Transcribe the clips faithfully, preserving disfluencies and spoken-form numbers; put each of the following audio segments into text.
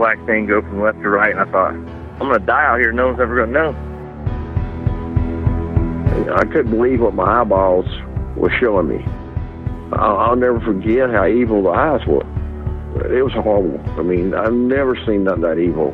black thing go from left to right, and I thought, I'm going to die out here. No one's ever going to know. I couldn't believe what my eyeballs were showing me. I'll, I'll never forget how evil the eyes were. It was horrible. I mean, I've never seen nothing that evil.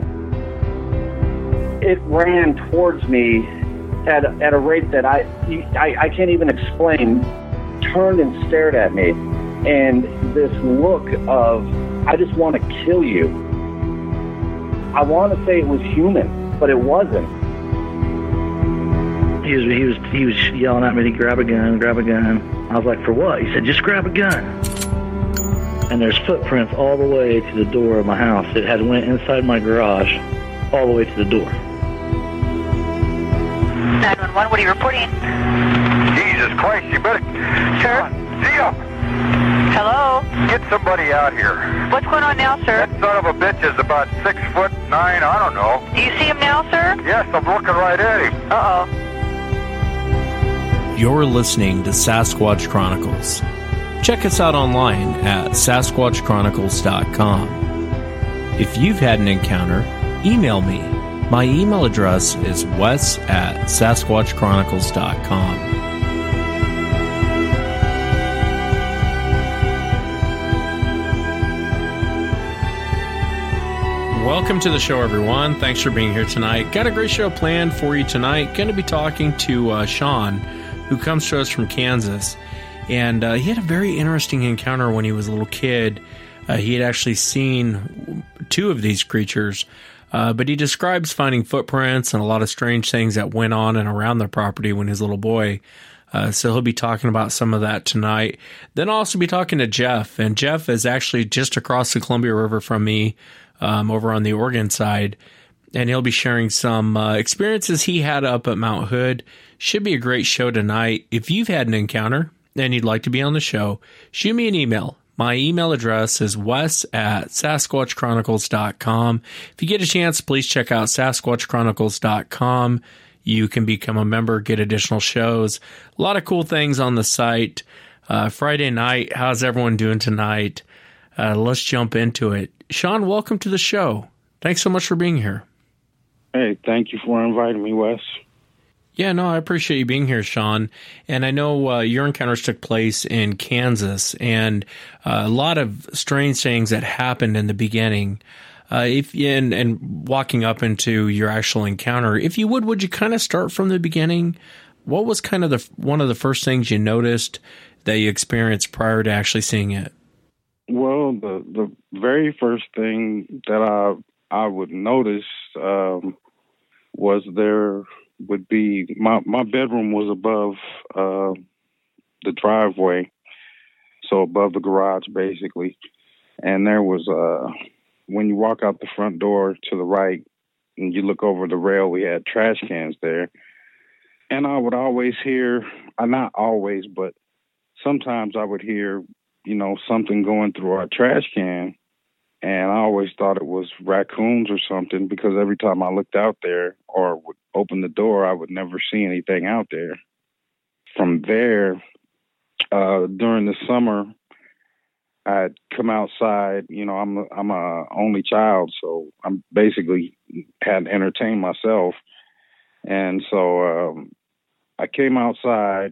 It ran towards me at, at a rate that I, I, I can't even explain, turned and stared at me. And this look of, I just want to kill you. I want to say it was human, but it wasn't. He was, he was, he was yelling at me to grab a gun, grab a gun. I was like, for what? He said, just grab a gun. And there's footprints all the way to the door of my house. It had went inside my garage, all the way to the door. nine one one, what are you reporting? Jesus Christ, you better... Sir? See ya! Hello? Get somebody out here. What's going on now, sir? That son of a bitch is about six foot nine, I don't know. Do you see him now, sir? Yes, I'm looking right at him. Uh-oh. You're listening to Sasquatch Chronicles. Check us out online at sasquatch chronicles dot com. If you've had an encounter, email me. My email address is wes at sasquatch chronicles dot com. Welcome to the show, everyone. Thanks for being here tonight. Got a great show planned for you tonight. Going to be talking to uh, Sean, who comes to us from Kansas. And uh, he had a very interesting encounter when he was a little kid. Uh, he had actually seen two of these creatures, uh, but he describes finding footprints and a lot of strange things that went on and around the property when he was a little boy. Uh, so he'll be talking about some of that tonight. Then I'll also be talking to Jeff. And Jeff is actually just across the Columbia River from me, um, over on the Oregon side. And he'll be sharing some uh, experiences he had up at Mount Hood. Should be a great show tonight. If you've had an encounter and you'd like to be on the show, shoot me an email. My email address is wes at sasquatch chronicles dot com. If you get a chance, please check out sasquatch chronicles dot com. You can become a member, get additional shows. A lot of cool things on the site. Uh, Friday night, how's everyone doing tonight? Uh, let's jump into it. Sean, welcome to the show. Thanks so much for being here. Hey, thank you for inviting me, Wes. Yeah, no, I appreciate you being here, Sean. And I know uh, your encounters took place in Kansas, and uh, a lot of strange things that happened in the beginning. Uh, if and, and walking up into your actual encounter, if you would, would you kind of start from the beginning? What was kind of the one of the first things you noticed that you experienced prior to actually seeing it? Well, the the very first thing that I I would notice um, was there would be my my bedroom was above uh, the driveway, so above the garage basically, and there was uh when you walk out the front door to the right and you look over the rail, we had trash cans there, and I would always hear, uh, not always, but sometimes I would hear, you know, something going through our trash can. And I always thought it was raccoons or something, because every time I looked out there or would open the door, I would never see anything out there. From there, uh, during the summer, I'd come outside. You know, I'm a, I'm a only child, so I'm basically had to entertain myself. And so um, I came outside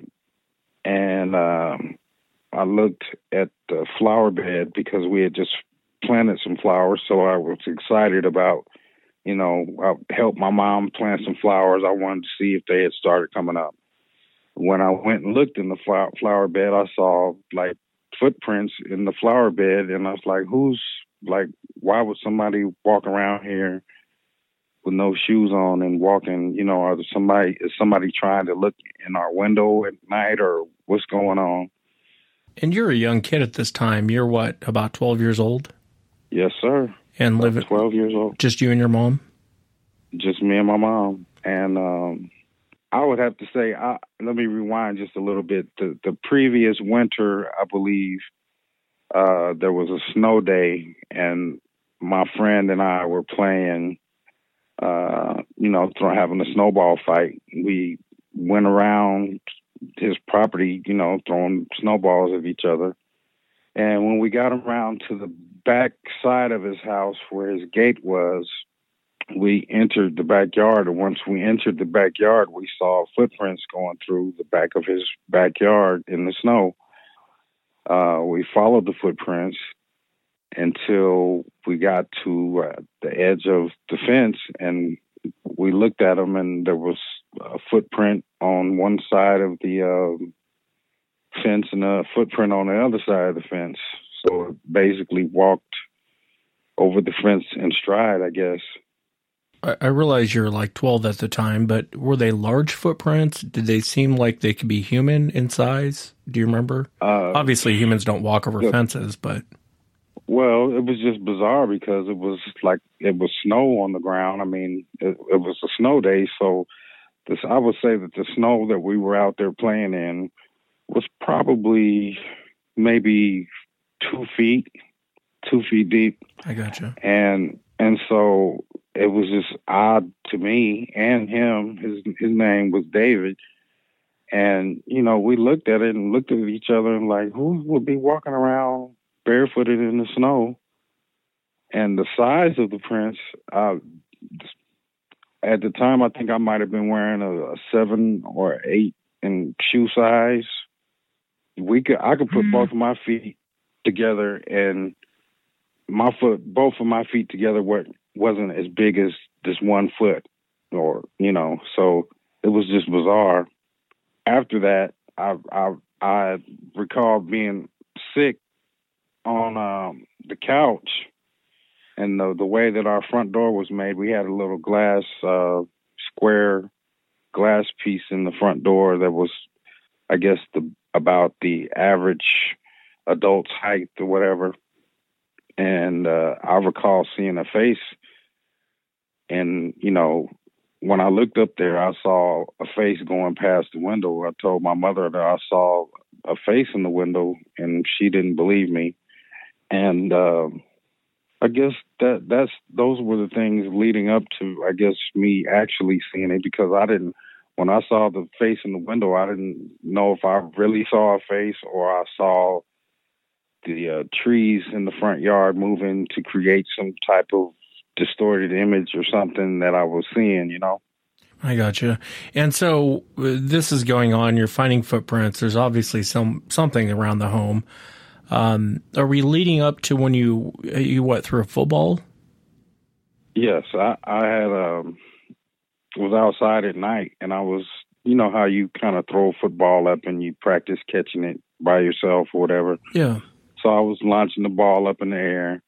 and um, I looked at the flower bed because we had just planted some flowers, so I was excited about, you know, I helped my mom plant some flowers. I wanted to see if they had started coming up. When I went and looked in the flower, flower bed, I saw like footprints in the flower bed, and I was like, who's, like, why would somebody walk around here with no shoes on and walking, you know, are there somebody, is somebody trying to look in our window at night, or what's going on? And you're a young kid at this time. You're what, about twelve years old? Yes, sir. And live at twelve years old. Just you and your mom? Just me and my mom. And um, I would have to say, I, let me rewind just a little bit. The, the previous winter, I believe, uh, there was a snow day, and my friend and I were playing, uh, you know, th- having a snowball fight. We went around his property, you know, throwing snowballs at each other. And when we got around to the back side of his house where his gate was, we entered the backyard. And once we entered the backyard, we saw footprints going through the back of his backyard in the snow. Uh, we followed the footprints until we got to uh, the edge of the fence, and we looked at them, and there was a footprint on one side of the uh, fence and a footprint on the other side of the fence. So it basically walked over the fence in stride, I guess. I, I realize you're like twelve at the time, but were they large footprints? Did they seem like they could be human in size? Do you remember? Uh, Obviously, humans don't walk over the, fences, but... Well, it was just bizarre because it was like it was snow on the ground. I mean, it, it was a snow day, so this, I would say that the snow that we were out there playing in was probably maybe two feet, two feet deep. I gotcha. And and so it was just odd to me and him. His his name was David. And, you know, we looked at it and looked at each other and like, who would be walking around barefooted in the snow? And the size of the prints, uh, at the time, I think I might have been wearing a, a seven or eight in shoe size. We could, I could put mm. both of my feet together, and my foot, both of my feet together weren't, wasn't as big as this one foot, or, you know, so it was just bizarre. After that, I, I, I recall being sick on um, the couch, and the, the way that our front door was made, we had a little glass, uh, square glass piece in the front door that was, I guess, the about the average adult's height or whatever. And uh, I recall seeing a face, and, you know, when I looked up there, I saw a face going past the window. I told my mother that I saw a face in the window, and she didn't believe me. And uh, I guess that that's those were the things leading up to, I guess, me actually seeing it, because I didn't, when I saw the face in the window, I didn't know if I really saw a face or I saw the uh, trees in the front yard moving to create some type of distorted image or something that I was seeing, you know. I gotcha. And so uh, this is going on. You're finding footprints. There's obviously some something around the home. Um, are we leading up to when you you what threw a football? Yes, I, I had um, was outside at night, and I was, you know how you kind of throw a football up and you practice catching it by yourself or whatever. Yeah. So I was launching the ball up in the air,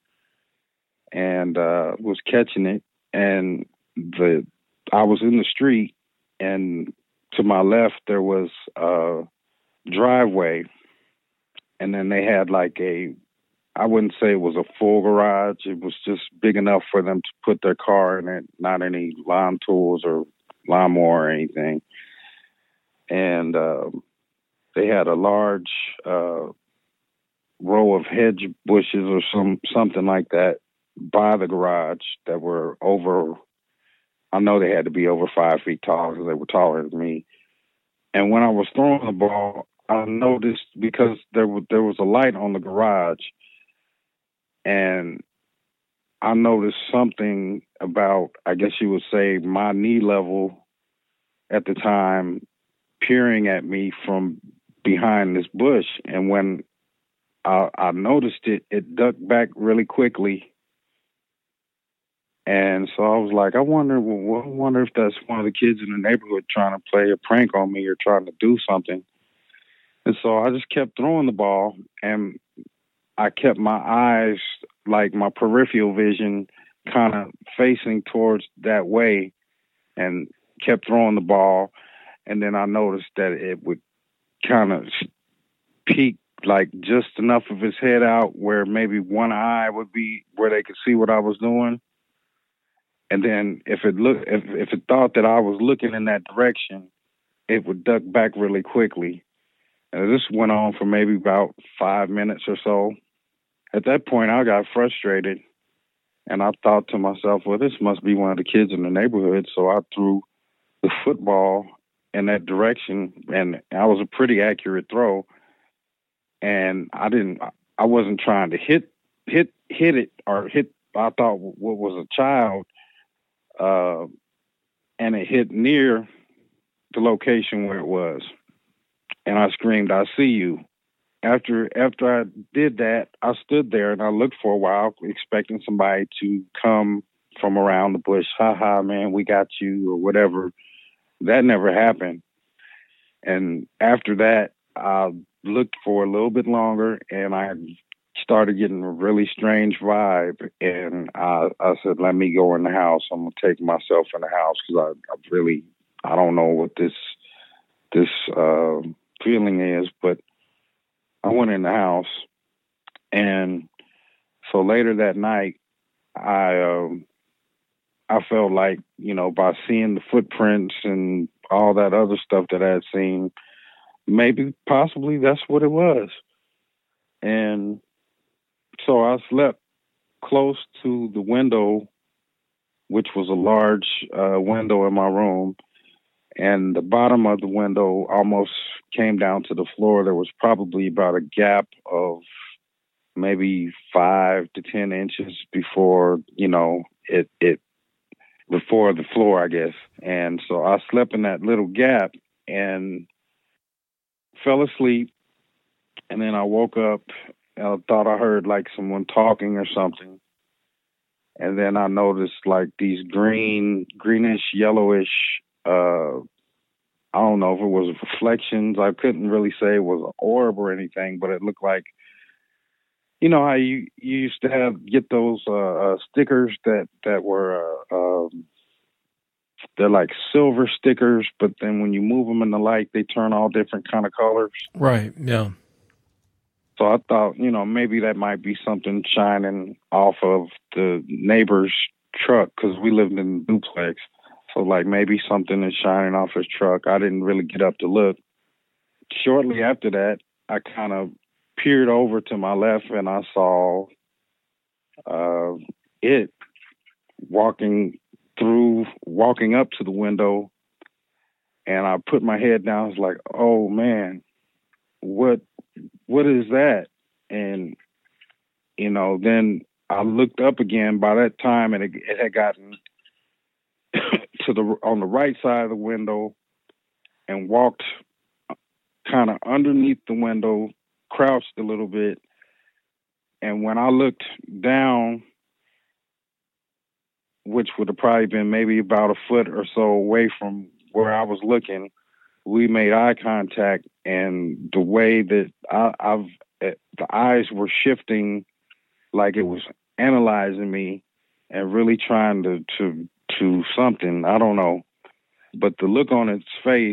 and uh, was catching it, and the I was in the street, and to my left there was a driveway, and then they had like a, I wouldn't say it was a full garage, it was just big enough for them to put their car in it, not any lawn tools or lawnmower or anything. And uh, they had a large uh, row of hedge bushes or some something like that by the garage that were over, I know they had to be over five feet tall because they were taller than me. And when I was throwing the ball, I noticed, because there was, there was a light on the garage, and I noticed something about, I guess you would say, my knee level at the time peering at me from behind this bush. And when I, I noticed it, it ducked back really quickly. And so I was like, I wonder, well, I wonder if that's one of the kids in the neighborhood trying to play a prank on me or trying to do something. And so I just kept throwing the ball, and I kept my eyes, like my peripheral vision, kind of facing towards that way, and kept throwing the ball. And then I noticed that it would kind of peek like just enough of his head out where maybe one eye would be where they could see what I was doing. And then if it looked, if, if it thought that I was looking in that direction, it would duck back really quickly. And this went on for maybe about five minutes or so. At that point, I got frustrated, and I thought to myself, well, this must be one of the kids in the neighborhood. So I threw the football in that direction, and I was a pretty accurate throw. And I didn't, I wasn't trying to hit hit hit it or hit. I thought what was a child, uh, and it hit near the location where it was, and I screamed, "I see you!" After after I did that, I stood there and I looked for a while, expecting somebody to come from around the bush. Ha ha, man, we got you, or whatever. That never happened. And after that, I looked for a little bit longer, and I started getting a really strange vibe. And I, I said, "Let me go in the house. I'm gonna take myself in the house because I, I really, I don't know what this this uh, feeling is." But I went in the house, and so later that night, I um, I felt like, you know, by seeing the footprints and all that other stuff that I had seen, maybe possibly that's what it was. And so I slept close to the window, which was a large uh, window in my room. And the bottom of the window almost came down to the floor. There was probably about a gap of maybe five to ten inches before, you know, it, it, before the floor, I guess. And so I slept in that little gap and fell asleep. And then I woke up and I thought I heard like someone talking or something. And then I noticed like these green, greenish, yellowish, uh, I don't know if it was reflections. I couldn't really say it was an orb or anything, but it looked like, you know how you, you used to have, get those uh, uh, stickers that, that were, uh, um, they're like silver stickers, but then when you move them in the light, they turn all different kind of colors. Right, yeah. So I thought, you know, maybe that might be something shining off of the neighbor's truck because we lived in a duplex. So, like, maybe something is shining off his truck. I didn't really get up to look. Shortly after that, I kind of peered over to my left and I saw uh, it walking through, walking up to the window. And I put my head down. I was like, oh, man, what, what is that? And, you know, then I looked up again. By that time, and it, it had gotten to the on the right side of the window and walked kind of underneath the window, crouched a little bit. And when I looked down, which would have probably been maybe about a foot or so away from where I was looking, we made eye contact. And the way that I, I've, the eyes were shifting like it was analyzing me and really trying to, to, to something, I don't know. But the look on its face,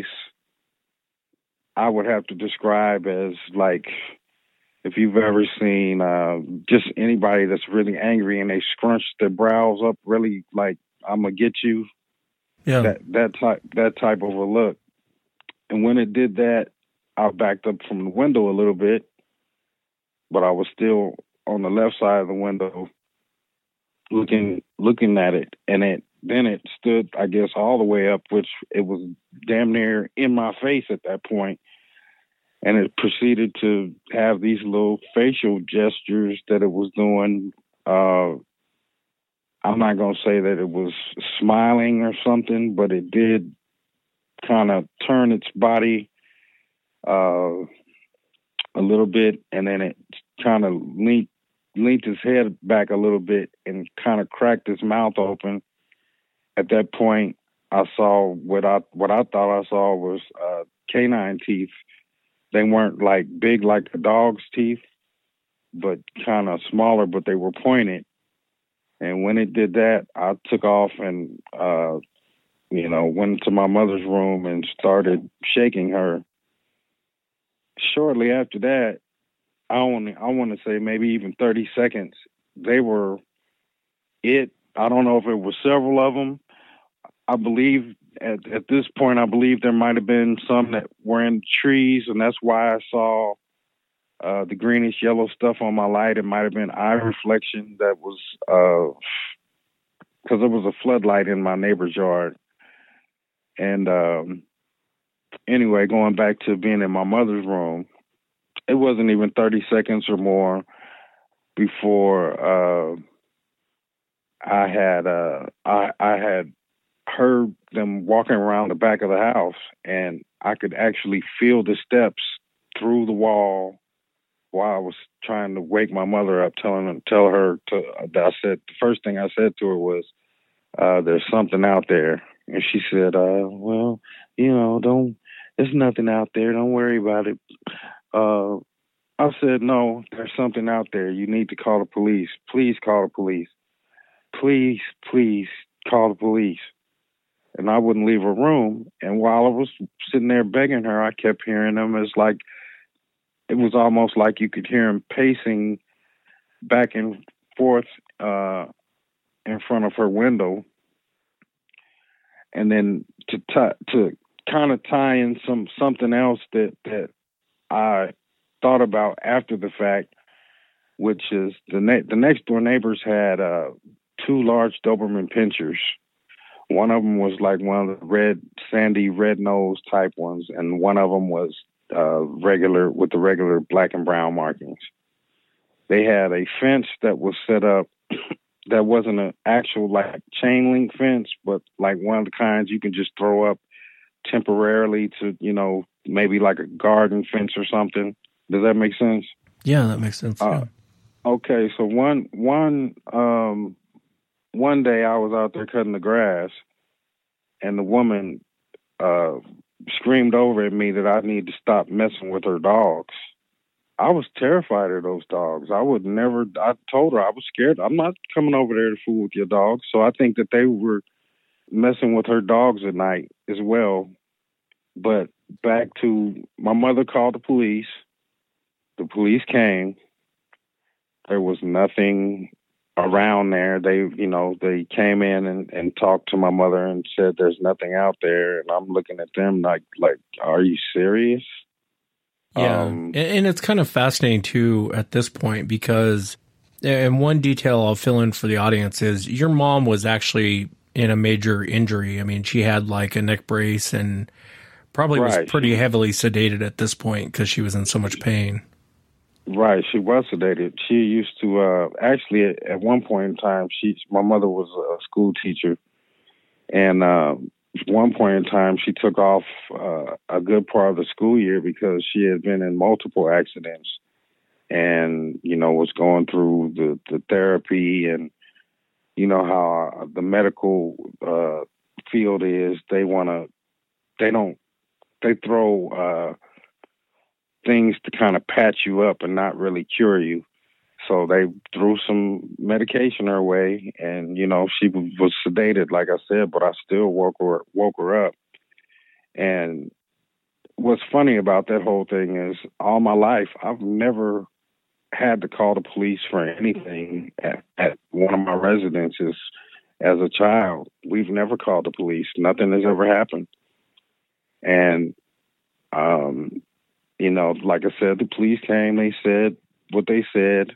I would have to describe as like, if you've ever seen uh, just anybody that's really angry and they scrunch their brows up really like, I'm going to get you. Yeah. That, that type, that type of a look. And when it did that, I backed up from the window a little bit, but I was still on the left side of the window looking, looking at it. And it, then it stood, I guess, all the way up, which it was damn near in my face at that point. And it proceeded to have these little facial gestures that it was doing. Uh, I'm not going to say that it was smiling or something, but it did kind of turn its body uh, a little bit, and then it kind of leaned, leaned its head back a little bit and kind of cracked its mouth open. At that point, I saw what I what I thought I saw was uh, canine teeth. They weren't like big like a dog's teeth, but kind of smaller, but they were pointed. And when it did that, I took off and, uh, you know, went to my mother's room and started shaking her. Shortly after that, I only I want to say maybe even thirty seconds, they were it. I don't know if it was several of them. I believe at, at this point, I believe there might have been some that were in trees, and that's why I saw uh, the greenish yellow stuff on my light. It might have been eye reflection that was, because uh, there was a floodlight in my neighbor's yard. And um, anyway, going back to being in my mother's room, it wasn't even thirty seconds or more. before uh, I had uh, I, I had heard them walking around the back of the house, and I could actually feel the steps through the wall while I was trying to wake my mother up, telling her, tell her to. I said the first thing I said to her was, uh, "There's something out there," and she said, uh, "Well, you know, don't. There's nothing out there. Don't worry about it." Uh, I said, "No, there's something out there. You need to call the police. Please call the police. Please, please call the police." And I wouldn't leave her room. And while I was sitting there begging her, I kept hearing them. It's like, it was almost like you could hear him pacing back and forth uh, in front of her window. And then to t- to kind of tie in some something else that, that I thought about after the fact, which is the na- the next door neighbors had uh, two large Doberman pinschers. One of them was like one of the red, sandy, red nose type ones, and one of them was uh, regular with the regular black and brown markings. They had a fence that was set up that wasn't an actual like chain link fence, but like one of the kinds you can just throw up temporarily to, you know, maybe like a garden fence or something. Does that make sense? Yeah, that makes sense. Uh, yeah. Okay, so one one um, one day I was out there cutting the grass, and the woman uh, screamed over at me that I need to stop messing with her dogs. I was terrified of those dogs. I would never, I told her I was scared. I'm not coming over there to fool with your dogs. So I think that they were messing with her dogs at night as well. But back to, my mother called the police. The police came. There was nothing around there. They, you know, they came in and, and talked to my mother and said, "There's nothing out there." And I'm looking at them like, like, are you serious? Yeah. Um, and, and it's kind of fascinating too at this point, because, and one detail I'll fill in for the audience is your mom was actually in a major injury. I mean, she had like a neck brace and probably right. was pretty heavily sedated at this point because she was in so much pain. Right, she was sedated. She used to uh, actually at, at one point in time. She, my mother was a school teacher, and uh, at one point in time, she took off uh, a good part of the school year because she had been in multiple accidents, and you know was going through the, the therapy, and you know how the medical uh, field is. They want to, they don't, they throw. Uh, things to kind of patch you up and not really cure you. So they threw some medication her way, and, you know, she was sedated, like I said, but I still woke her, woke her up. And what's funny about that whole thing is all my life, I've never had to call the police for anything at, at one of my residences as a child. We've never called the police. Nothing has ever happened. And, um, you know, like I said, the police came, they said what they said.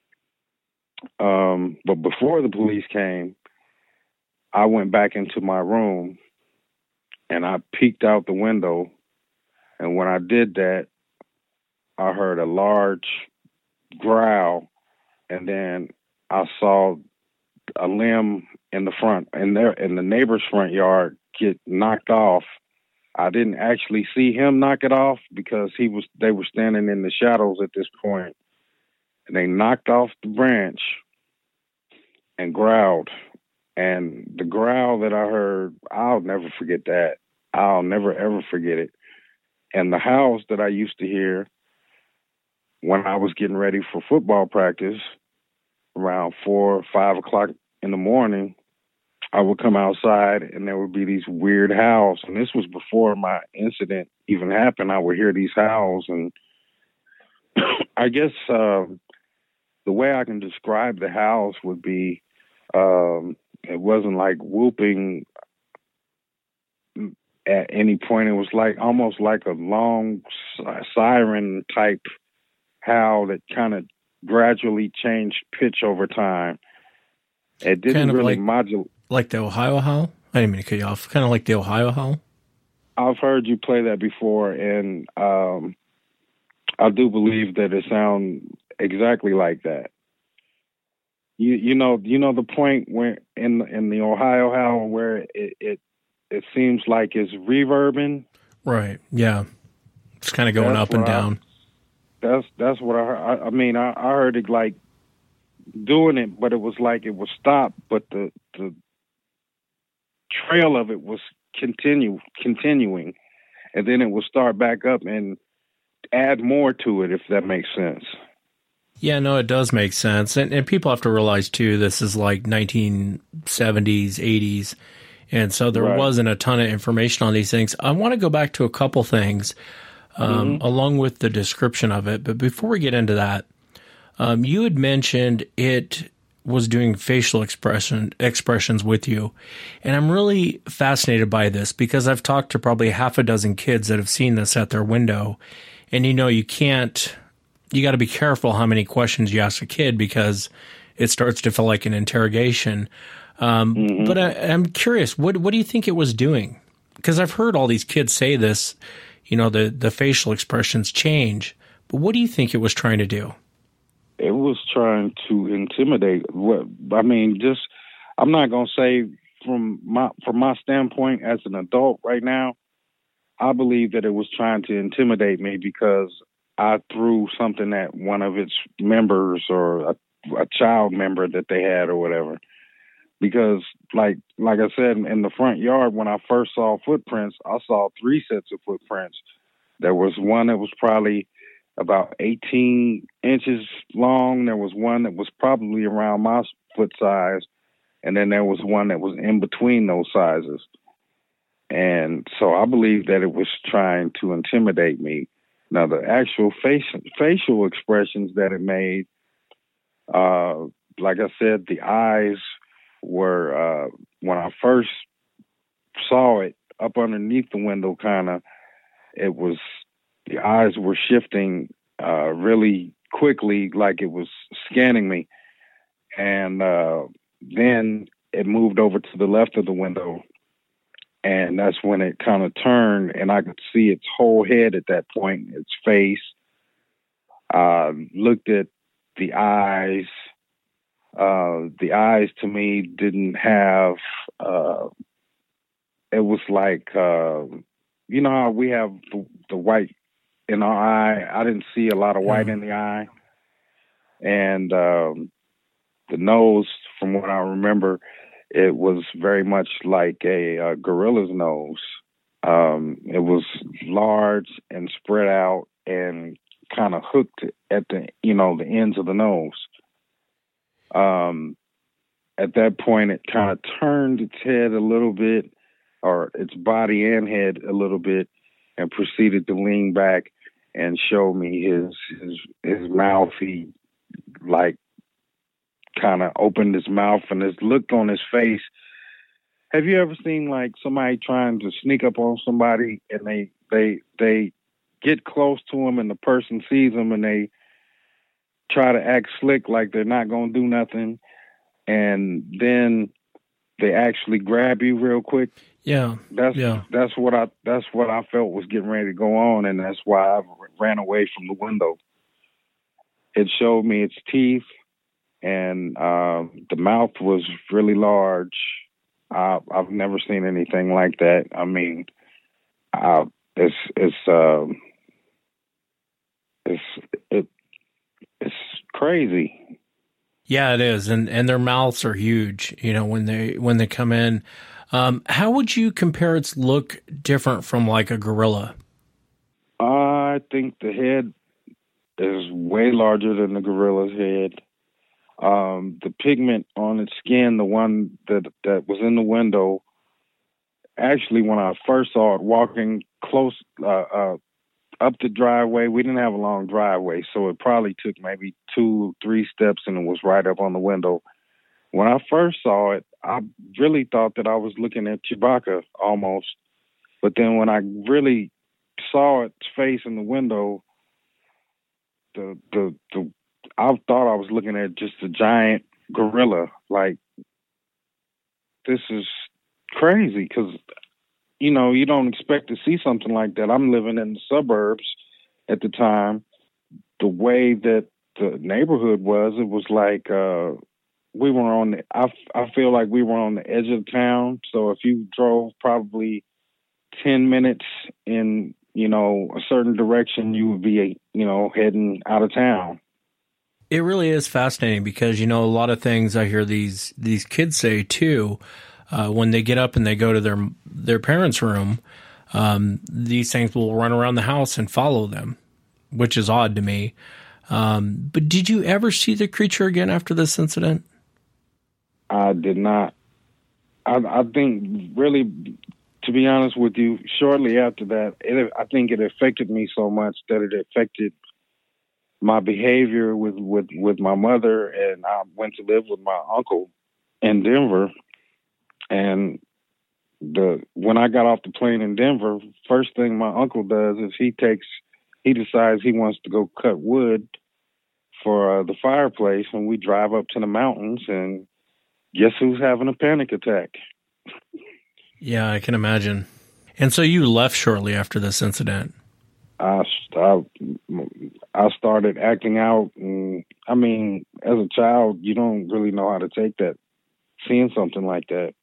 Um, but before the police came, I went back into my room and I peeked out the window. And when I did that, I heard a large growl. And then I saw a limb in the front, in their, in the neighbor's front yard get knocked off. I didn't actually see him knock it off because he was. They were standing in the shadows at this point, and they knocked off the branch and growled. And the growl that I heard, I'll never forget that. I'll never ever forget it. And the howls that I used to hear when I was getting ready for football practice around four or five o'clock in the morning, I would come outside and there would be these weird howls. And this was before my incident even happened. I would hear these howls. And I guess uh, the way I can describe the howls would be, um, it wasn't like whooping at any point. It was like almost like a long siren type howl that kind of gradually changed pitch over time. It didn't kind of really like- modulate. Like the Ohio Howl? I didn't mean to cut you off. Kind of like the Ohio Howl? I've heard you play that before, and um, I do believe that it sounds exactly like that. you you know you know the point where in in the Ohio howl where it it, it seems like it's reverbing. Right. Yeah. It's kind of going That's up and what I- down. That's that's what I heard. I, I mean, I, I heard it like doing it, but it was like it was stopped, but the the trail of it was continue continuing, and then it would start back up and add more to it, if that makes sense. Yeah, no, it does make sense. And, and people have to realize, too, this is like nineteen seventies, eighties. And so there Right. wasn't a ton of information on these things. I want to go back to a couple things um, Mhm. along with the description of it. But before we get into that, um, you had mentioned it was doing facial expression expressions with you. And I'm really fascinated by this because I've talked to probably half a dozen kids that have seen this at their window. And, you know, you can't, you got to be careful how many questions you ask a kid because it starts to feel like an interrogation. Um, Mhm. But I, I'm curious, what what do you think it was doing? Because I've heard all these kids say this, you know, the, the facial expressions change. But what do you think it was trying to do? It was trying to intimidate. What I mean, just I'm not gonna say from my from my standpoint as an adult right now. I believe that it was trying to intimidate me because I threw something at one of its members or a, a child member that they had or whatever. Because, like like I said, in the front yard, when I first saw footprints, I saw three sets of footprints. There was one that was probably about eighteen inches long. There was one that was probably around my foot size. And then there was one that was in between those sizes. And so I believe that it was trying to intimidate me. Now, the actual facial, facial expressions that it made, uh, like I said, the eyes were, uh, when I first saw it up underneath the window, kind of, it was, the eyes were shifting uh, really quickly, like it was scanning me. And uh, then it moved over to the left of the window. And that's when it kind of turned, and I could see its whole head at that point, its face. Uh, looked at the eyes. Uh, the eyes to me didn't have, uh, it was like, uh, you know how we have the, the white in our eye? I didn't see a lot of white in the eye. And um, the nose, from what I remember, it was very much like a, a gorilla's nose. Um, it was large and spread out and kind of hooked at the, you know, the ends of the nose. Um, at that point, it kind of turned its head a little bit, or its body and head a little bit, and proceeded to lean back and show me his his his mouth. He like kind of opened his mouth, and his look on his face. Have you ever seen like somebody trying to sneak up on somebody, and they they they get close to him, and the person sees them, and they try to act slick like they're not going to do nothing, and then they actually grab you real quick? Yeah, that's yeah. that's what I that's what I felt was getting ready to go on, and that's why I ran away from the window. It showed me its teeth, and uh, the mouth was really large. I, I've never seen anything like that. I mean, uh, it's it's uh, it's it, it's crazy. Yeah, it is, and and their mouths are huge. You know, when they when they come in. Um, how would you compare its look different from like a gorilla? I think the head is way larger than the gorilla's head. Um, the pigment on its skin, the one that that was in the window, actually, when I first saw it walking close uh, uh, up the driveway, we didn't have a long driveway, so it probably took maybe two, three steps, and it was right up on the window. When I first saw it, I really thought that I was looking at Chewbacca almost. But then when I really saw its face in the window, the the the I thought I was looking at just a giant gorilla. Like, this is crazy because, you know, you don't expect to see something like that. I'm living in the suburbs at the time. The way that the neighborhood was, it was like uh, we were on the, I, I feel like we were on the edge of town. So if you drove probably ten minutes in, you know, a certain direction, you would be, you know, heading out of town. It really is fascinating because, you know, a lot of things I hear these, these kids say too, uh, when they get up and they go to their, their parents' room, um, these things will run around the house and follow them, which is odd to me. Um, but did you ever see the creature again after this incident? I did not. I, I think really, to be honest with you, shortly after that, it, I think it affected me so much that it affected my behavior with, with, with my mother, and I went to live with my uncle in Denver. And the when I got off the plane in Denver, first thing my uncle does is he takes, he decides he wants to go cut wood for uh, the fireplace, and we drive up to the mountains, and guess who's having a panic attack? Yeah, I can imagine. And so you left shortly after this incident. I, I, I started acting out. And, I mean, as a child, you don't really know how to take that, seeing something like that.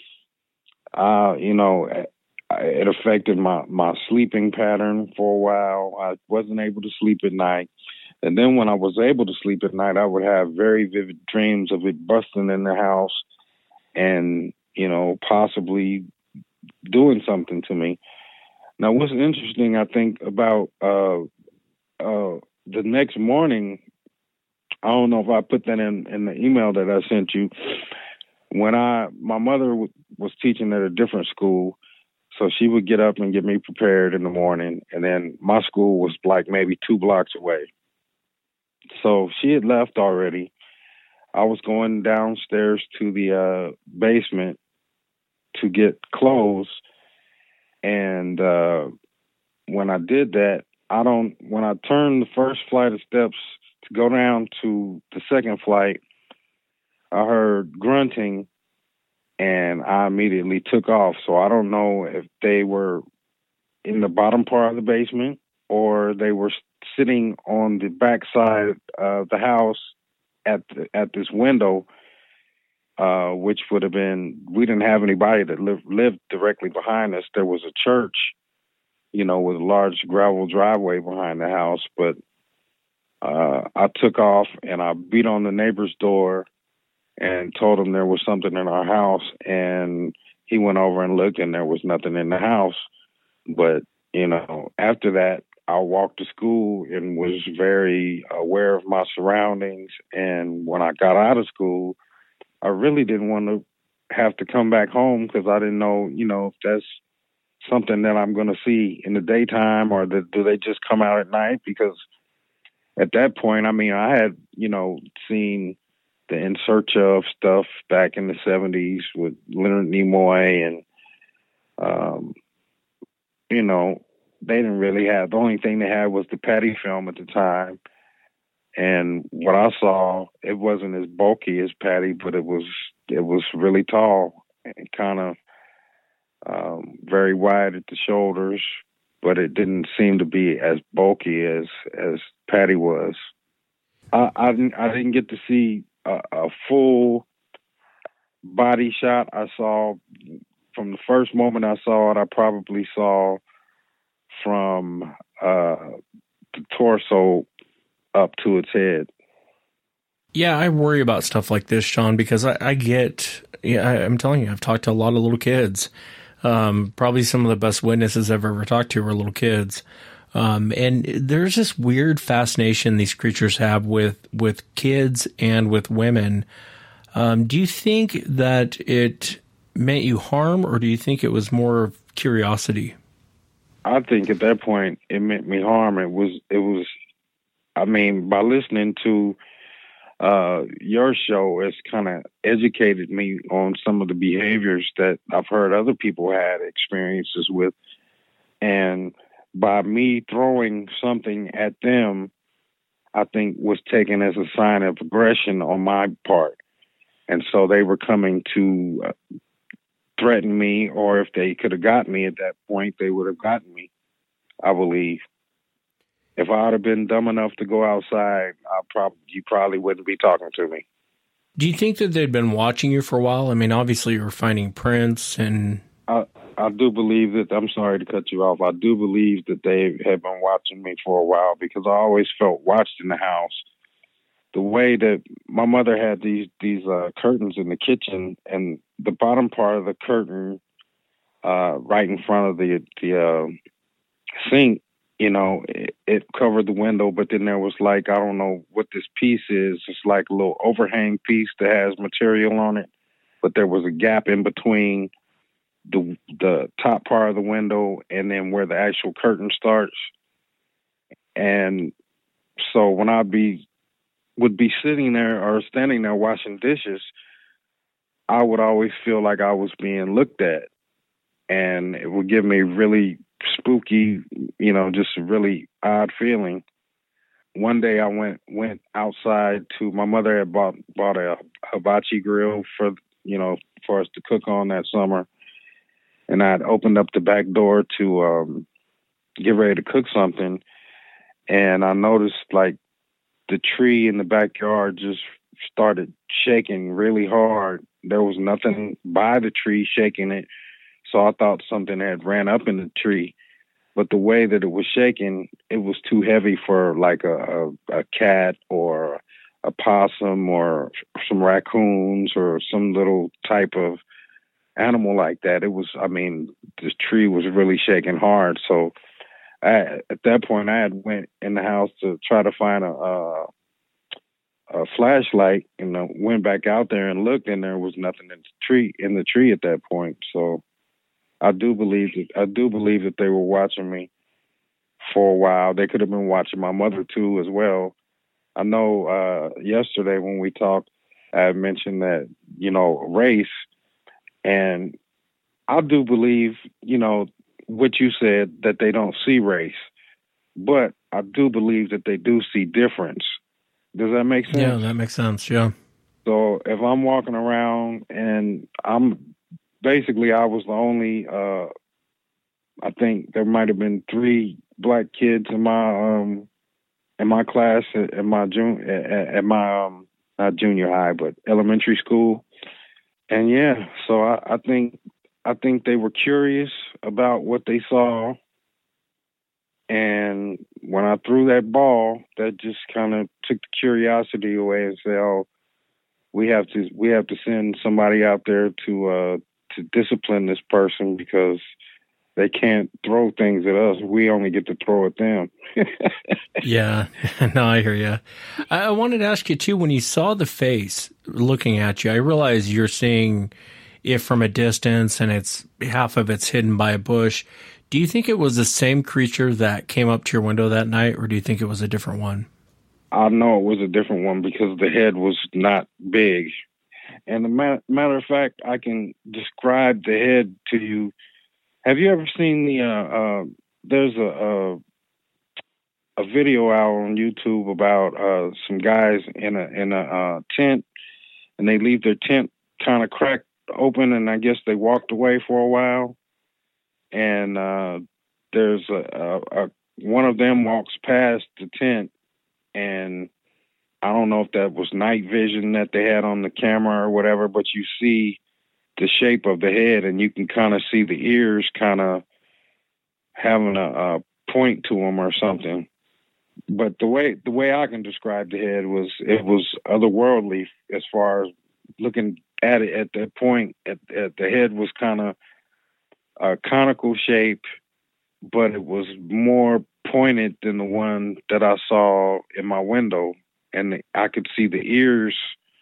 Uh, you know, it affected my, my sleeping pattern for a while. I wasn't able to sleep at night. And then when I was able to sleep at night, I would have very vivid dreams of it busting in the house and, you know, possibly doing something to me. Now, what's interesting, I think, about uh, uh, the next morning, I don't know if I put that in, in the email that I sent you. When I, my mother w- was teaching at a different school, so she would get up and get me prepared in the morning, and then my school was like maybe two blocks away. So she had left already. I was going downstairs to the uh, basement to get clothes. And uh, when I did that, I don't, when I turned the first flight of steps to go down to the second flight, I heard grunting and I immediately took off. So I don't know if they were in the bottom part of the basement or they were sitting on the back side of the house at the, at this window, uh, which would have been, we didn't have anybody that lived, lived directly behind us. There was a church, you know, with a large gravel driveway behind the house. But uh, I took off and I beat on the neighbor's door and told him there was something in our house. And he went over and looked and there was nothing in the house. But, you know, after that, I walked to school and was very aware of my surroundings. And when I got out of school, I really didn't want to have to come back home because I didn't know, you know, if that's something that I'm going to see in the daytime or that, do they just come out at night? Because at that point, I mean, I had, you know, seen the In Search Of stuff back in the seventies with Leonard Nimoy and, um, you know, they didn't really have, the only thing they had was the Patty film at the time. And what I saw, it wasn't as bulky as Patty, but it was, it was really tall and kind of um, very wide at the shoulders, but it didn't seem to be as bulky as, as Patty was. I, I didn't, I didn't get to see a, a full body shot. I saw from the first moment I saw it, I probably saw from uh, the torso up to its head. Yeah, I worry about stuff like this, Sean, because I, I get, yeah, I, I'm telling you, I've talked to a lot of little kids. Um, probably some of the best witnesses I've ever talked to were little kids. Um, and there's this weird fascination these creatures have with, with kids and with women. Um, do you think that it meant you harm, or do you think it was more curiosity? I think at that point it meant me harm. It was, it was, I mean, by listening to uh, your show, it's kind of educated me on some of the behaviors that I've heard other people had experiences with. And by me throwing something at them, I think was taken as a sign of aggression on my part. And so they were coming to uh, threaten me, or if they could have got me at that point, they would have gotten me, I believe. If I would have been dumb enough to go outside, I probably you probably wouldn't be talking to me. Do you think that they'd been watching you for a while? I mean, obviously you were finding prints and... I, I do believe that, I'm sorry to cut you off, I do believe that they have been watching me for a while because I always felt watched in the house. The way that my mother had these these uh, curtains in the kitchen, and the bottom part of the curtain uh, right in front of the, the uh, sink, you know, it, it covered the window, but then there was like, I don't know what this piece is. It's like a little overhang piece that has material on it, but there was a gap in between the the top part of the window and then where the actual curtain starts. And so when I'd be would be sitting there or standing there washing dishes, I would always feel like I was being looked at, and it would give me really spooky, you know, just a really odd feeling. One day I went went outside to, my mother had bought bought a hibachi grill for, you know, for us to cook on that summer. And I'd opened up the back door to um, get ready to cook something. And I noticed like the tree in the backyard just started shaking really hard. There was nothing by the tree shaking it. So I thought something had ran up in the tree. But the way that it was shaking, it was too heavy for like a, a, a cat or a possum or some raccoons or some little type of animal like that. It was, I mean, this tree was really shaking hard. So I, at that point, I had went in the house to try to find a, a, a flashlight, and I went back out there and looked, and there was nothing in the tree in the tree at that point. So I do believe that I do believe that they were watching me for a while. They could have been watching my mother too, as well. I know uh, yesterday when we talked, I had mentioned that, you know, race. And I do believe, you know, what you said, that they don't see race, but I do believe that they do see difference. Does that make sense? Yeah, that makes sense. Yeah. So if I'm walking around and I'm basically, I was the only, uh, I think there might have been three black kids in my, um, in my class at, at my jun- at, at my, um, not junior high, but elementary school. And yeah, so I, I think I think they were curious about what they saw. And when I threw that ball, that just kind of took the curiosity away and said, "Oh, we have to we have to send somebody out there to uh, to discipline this person because they can't throw things at us. We only get to throw at them." Yeah, no, I hear you. I wanted to ask you too, when you saw the face looking at you, I realize you're seeing it from a distance and it's half of it's hidden by a bush. Do you think it was the same creature that came up to your window that night, or do you think it was a different one? I know it was a different one because the head was not big. And the matter of fact, I can describe the head to you. Have you ever seen the, uh, uh, there's a, a, a video out on YouTube about, uh, some guys in a, in a, uh, tent, and they leave their tent kind of cracked open, and I guess they walked away for a while. And, uh, there's a, a, a one of them walks past the tent, and I don't know if that was night vision that they had on the camera or whatever, but you see the shape of the head, and you can kind of see the ears kind of having a, a point to them or something. But the way the way I can describe the head was it was otherworldly as far as looking at it at that point. At, at the head was kind of a conical shape, but it was more pointed than the one that I saw in my window, and I could see the ears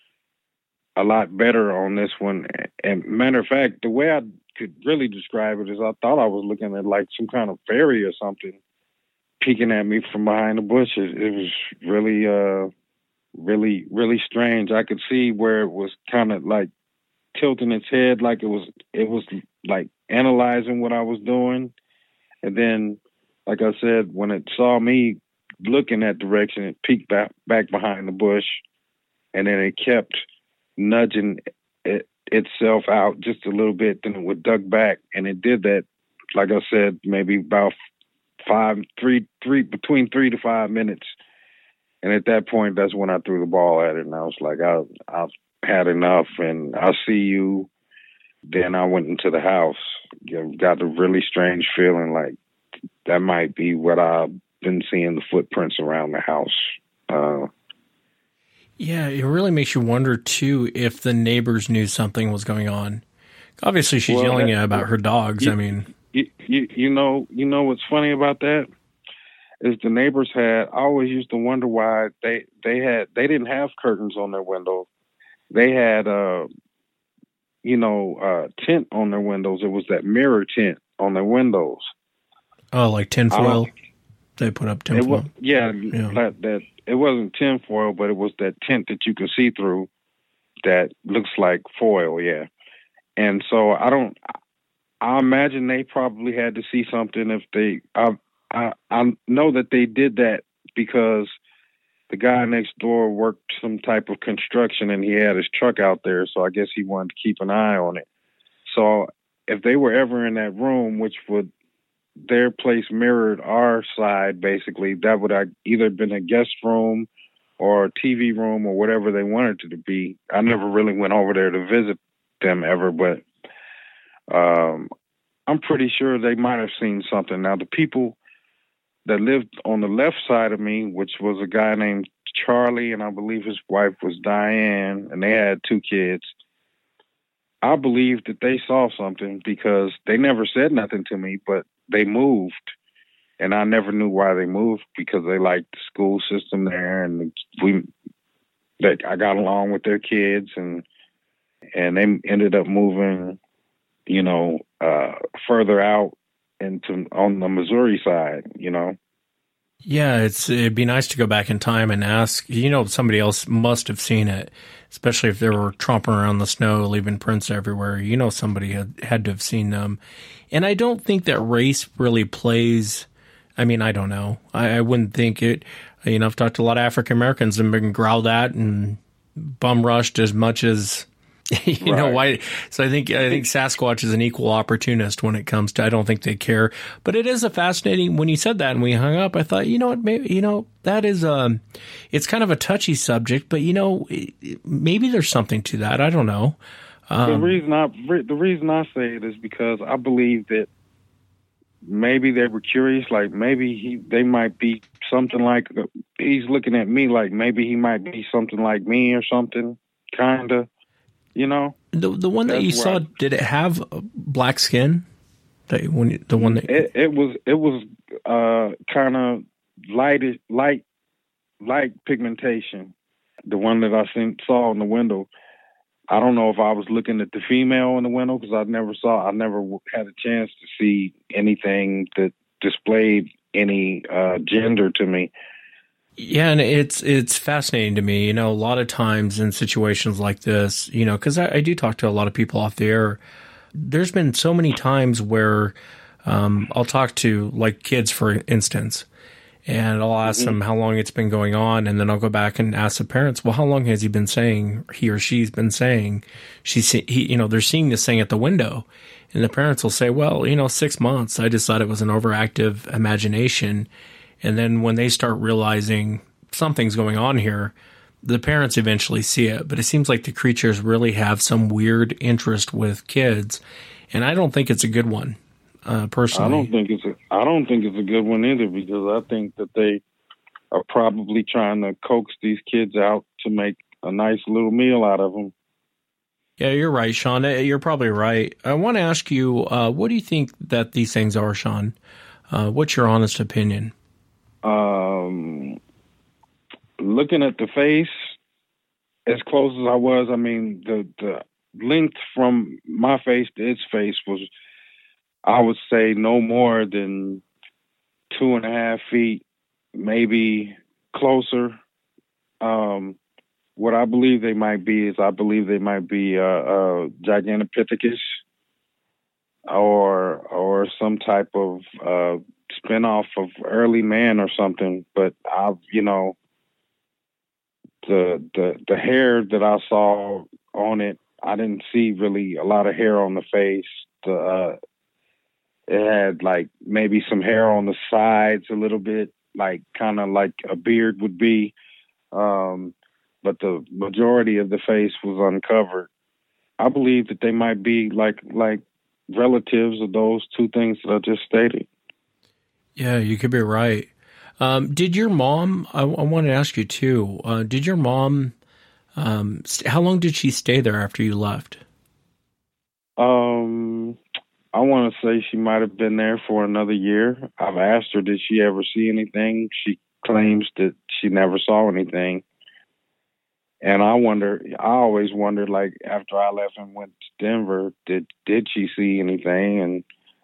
a lot better on this one. And matter of fact, the way I could really describe it is I thought I was looking at like some kind of fairy or something peeking at me from behind the bushes. It was really, uh, really, really strange. I could see where it was kind of like tilting its head, like it was, it was like analyzing what I was doing. And then, like I said, when it saw me looking that direction, it peeked back, back behind the bush, and then it kept nudging it, itself out just a little bit, then it would duck back, and it did that, like I said, maybe about five, three, three, between three to five minutes. And at that point, that's when I threw the ball at it, and I was like, I'll, I'll had enough, and I see you. Then I went into the house. You know, got a really strange feeling like that might be what I've been seeing, the footprints around the house. Uh, yeah, it really makes you wonder, too, if the neighbors knew something was going on. Obviously, she's well, yelling that, about her dogs. You, I mean... You, you, you know, you know what's funny about that? Is the neighbors had, I always used to wonder why they, they had, they didn't have curtains on their windows. They had, uh, you know, uh, tint on their windows. It was that mirror tint on their windows. Oh, like tinfoil? They put up tinfoil? Was, yeah, yeah. That, that, it wasn't tinfoil, but it was that tint that you can see through that looks like foil, yeah. And so I don't, I imagine they probably had to see something if they, I, I, I know that they did that because the guy next door worked some type of construction and he had his truck out there. So I guess he wanted to keep an eye on it. So if they were ever in that room, which would, their place mirrored our side, basically, that would have either been a guest room or a T V room or whatever they wanted it to be. I never really went over there to visit them ever, but um, I'm pretty sure they might have seen something. Now, the people that lived on the left side of me, which was a guy named Charlie, and I believe his wife was Diane, and they had two kids. I believe that they saw something because they never said nothing to me, but they moved, and I never knew why they moved because they liked the school system there, and we that I got along with their kids, and and they ended up moving, you know, uh, further out into on the Missouri side, you know. Yeah, it's it'd be nice to go back in time and ask. You know, somebody else must have seen it, especially if they were tromping around the snow, leaving prints everywhere. You know, somebody had, had to have seen them. And I don't think that race really plays. I mean, I don't know. I, I wouldn't think it. You know, I've talked to a lot of African Americans and been growled at and bum rushed as much as. You right. know why? So I think I think Sasquatch is an equal opportunist when it comes to. I don't think they care, but it is a fascinating. When you said that and we hung up, I thought, you know what? Maybe you know that is um, it's kind of a touchy subject, but you know, maybe there's something to that. I don't know. Um, the reason I the reason I say it is because I believe that maybe they were curious. Like maybe he they might be something like he's looking at me like maybe he might be something like me or something, kinda. You know, the the one that you saw, I, did it have black skin? That when you, the one that it, it was it was uh, kind of light light light pigmentation. The one that I seen, saw in the window. I don't know if I was looking at the female in the window because I never saw. I never had a chance to see anything that displayed any uh, gender to me. Yeah, and it's it's fascinating to me. You know, a lot of times in situations like this, you know, because I, I do talk to a lot of people off the air. There's been so many times where um, I'll talk to, like, kids, for instance, and I'll ask mm-hmm. them how long it's been going on, and then I'll go back and ask the parents, well, how long has he been saying, he or she's been saying, she's, he, you know, they're seeing this thing at the window. And the parents will say, well, you know, six months. I just thought it was an overactive imagination. And then when they start realizing something's going on here, the parents eventually see it. But it seems like the creatures really have some weird interest with kids, and I don't think it's a good one, uh, personally. I don't think it's a, I don't think it's a good one either, because I think that they are probably trying to coax these kids out to make a nice little meal out of them. Yeah, you're right, Sean. You're probably right. I want to ask you, uh, what do you think that these things are, Sean? Uh, what's your honest opinion? Um, looking at the face, as close as I was, I mean, the, the length from my face to its face was, I would say, no more than two and a half feet, maybe closer. Um, what I believe they might be is I believe they might be uh, uh, Gigantopithecus or or some type of uh, spinoff of early man or something. But I, you know, the the the hair that I saw on it, I didn't see really a lot of hair on the face. The uh, it had like maybe some hair on the sides a little bit, like kind of like a beard would be. Um, but the majority of the face was uncovered. I believe that they might be like like relatives of those two things that I just stated. Yeah, you could be right. Um, did your mom, I, I want to ask you too, uh, did your mom, um, st- how long did she stay there after you left? Um, I want to say she might have been there for another year. I've asked her, did she ever see anything? She claims that she never saw anything. And I wonder, I always wondered, like, after I left and went to Denver, did did she see anything? And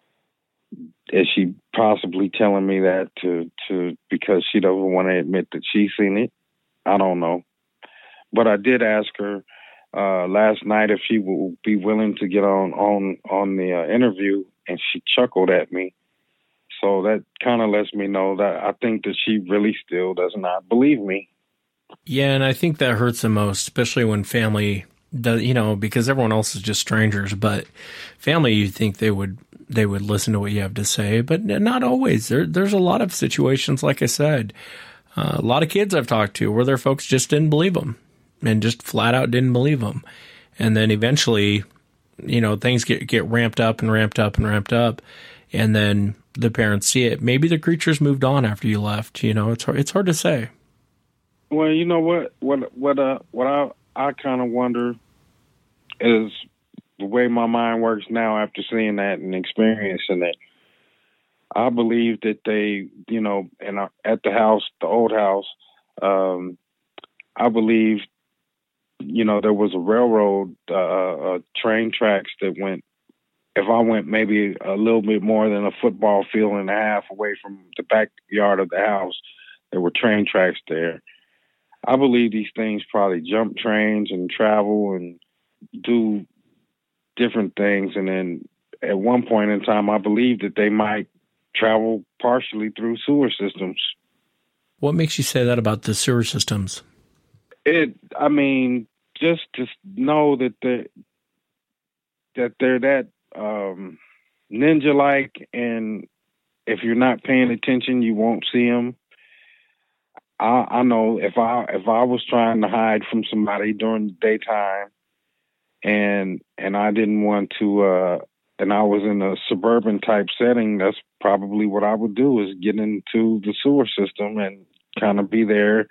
is she possibly telling me that to, to because she doesn't want to admit that she's seen it? I don't know. But I did ask her uh, last night if she would be willing to get on, on, on the uh, interview, and she chuckled at me. So that kind of lets me know that I think that she really still does not believe me. Yeah, and I think that hurts the most, especially when family does, you know, because everyone else is just strangers. But family, you think they would they would listen to what you have to say, but not always. There, there's a lot of situations, like I said, uh, a lot of kids I've talked to where their folks just didn't believe them and just flat out didn't believe them, and then eventually, you know, things get get ramped up and ramped up and ramped up, and then the parents see it. Maybe the creatures moved on after you left. You know, it's hard, it's hard to say. Well, you know what, what, what, uh, what I, I kind of wonder is the way my mind works now after seeing that and experiencing it. I believe that they, you know, in our, at the house, the old house, um, I believe, you know, there was a railroad, uh, uh, train tracks that went, if I went maybe a little bit more than a football field and a half away from the backyard of the house, there were train tracks there. I believe these things probably jump trains and travel and do different things. And then at one point in time, I believe that they might travel partially through sewer systems. What makes you say that about the sewer systems? It, I mean, just to know that they that they're that um, ninja-like, and if you're not paying attention, you won't see them. I, I know if I if I was trying to hide from somebody during the daytime, and and I didn't want to, uh, and I was in a suburban type setting, that's probably what I would do, is get into the sewer system and kind of be there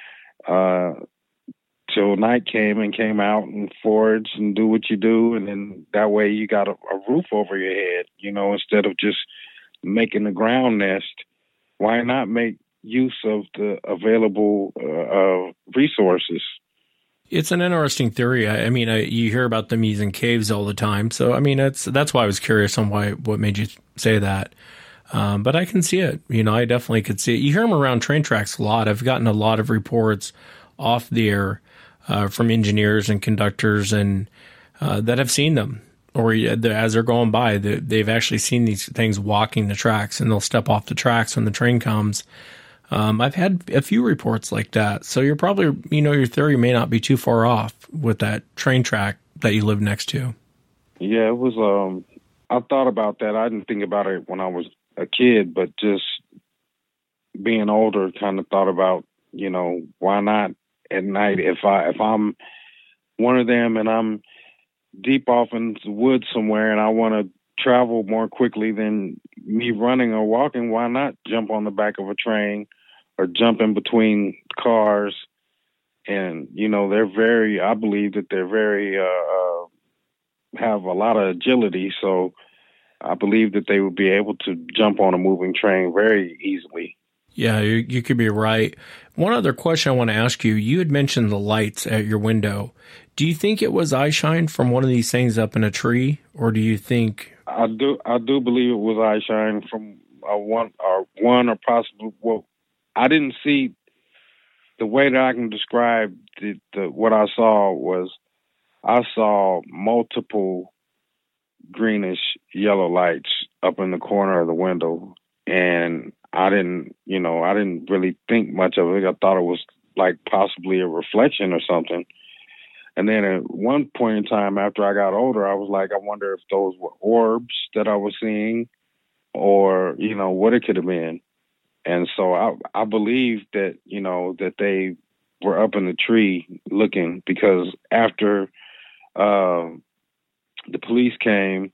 uh, till night came and came out and forage and do what you do, and then that way you got a, a roof over your head, you know, instead of just making a ground nest. Why not make use of the available uh, uh, resources? It's an interesting theory. I, I mean, I, you hear about them using caves all the time. So, I mean, that's that's why I was curious on why what made you say that. Um, but I can see it. You know, I definitely could see it. You hear them around train tracks a lot. I've gotten a lot of reports off the air uh, from engineers and conductors and uh, that have seen them. Or as they're going by, they've actually seen these things walking the tracks, and they'll step off the tracks when the train comes. Um, I've had a few reports like that. So you're probably, you know, your theory may not be too far off with that train track that you live next to. Yeah, it was, um, I thought about that. I didn't think about it when I was a kid, but just being older, kind of thought about, you know, why not at night? If I, if I'm one of them and I'm deep off in the woods somewhere and I want to travel more quickly than me running or walking, why not jump on the back of a train or jump in between cars? And, you know, they're very, I believe that they're very, uh, uh, have a lot of agility. So I believe that they would be able to jump on a moving train very easily. Yeah, you, you could be right. One other question I want to ask you, you had mentioned the lights at your window. Do you think it was eye shine from one of these things up in a tree, or do you think... I do I do believe it was eye shine from a one or one or possibly, well, I didn't see, the way that I can describe the, the what I saw was I saw multiple greenish yellow lights up in the corner of the window, and I didn't, you know, I didn't really think much of it. I thought it was like possibly a reflection or something. And then at one point in time, after I got older, I was like, I wonder if those were orbs that I was seeing, or, you know, what it could have been. And so I, I believe that, you know, that they were up in the tree looking, because after uh, the police came,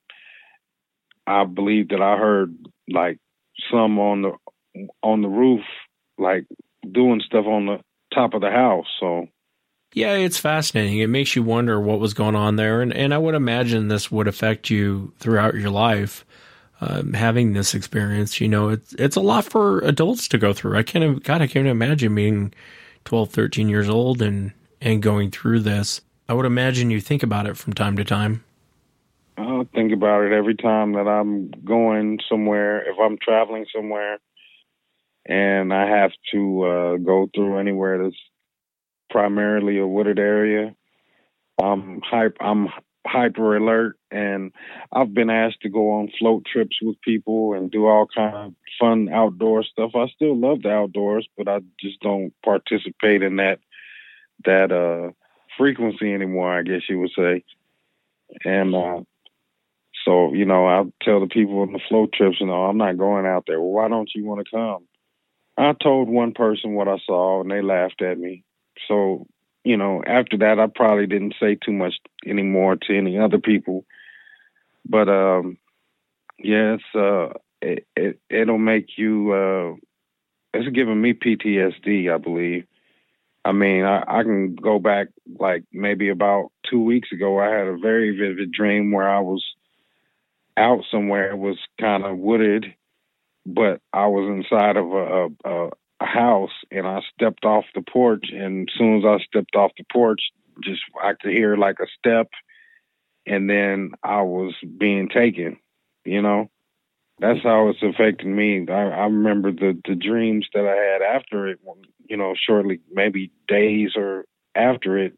I believe that I heard like some on the on the roof, like doing stuff on the top of the house. So yeah, it's fascinating. It makes you wonder what was going on there, and and I would imagine this would affect you throughout your life. Um, having this experience, you know, it's it's a lot for adults to go through. I can't, God, I can't imagine being twelve, thirteen years old and, and going through this. I would imagine you think about it from time to time. I'll think about it every time that I'm going somewhere. If I'm traveling somewhere and I have to uh, go through anywhere that's primarily a wooded area, I'm hype. I'm hyper alert, and I've been asked to go on float trips with people and do all kind of fun outdoor stuff. I still love the outdoors, but I just don't participate in that that uh, frequency anymore, I guess you would say. And uh, so, you know, I tell the people on the float trips, you know, I'm not going out there. Well, why don't you want to come? I told one person what I saw, and they laughed at me. So, you know, after that, I probably didn't say too much anymore to any other people. But, um, yeah, it's, uh, it, it, it'll make you, uh, it's giving me P T S D, I believe. I mean, I, I can go back like maybe about two weeks ago. I had a very vivid dream where I was out somewhere. It was kind of wooded, but I was inside of a, a, a house, and I stepped off the porch, and as soon as I stepped off the porch, just I could hear like a step, and then I was being taken, you know. That's how it's affecting me. I, I remember the, the dreams that I had after it, you know, shortly, maybe days or after it,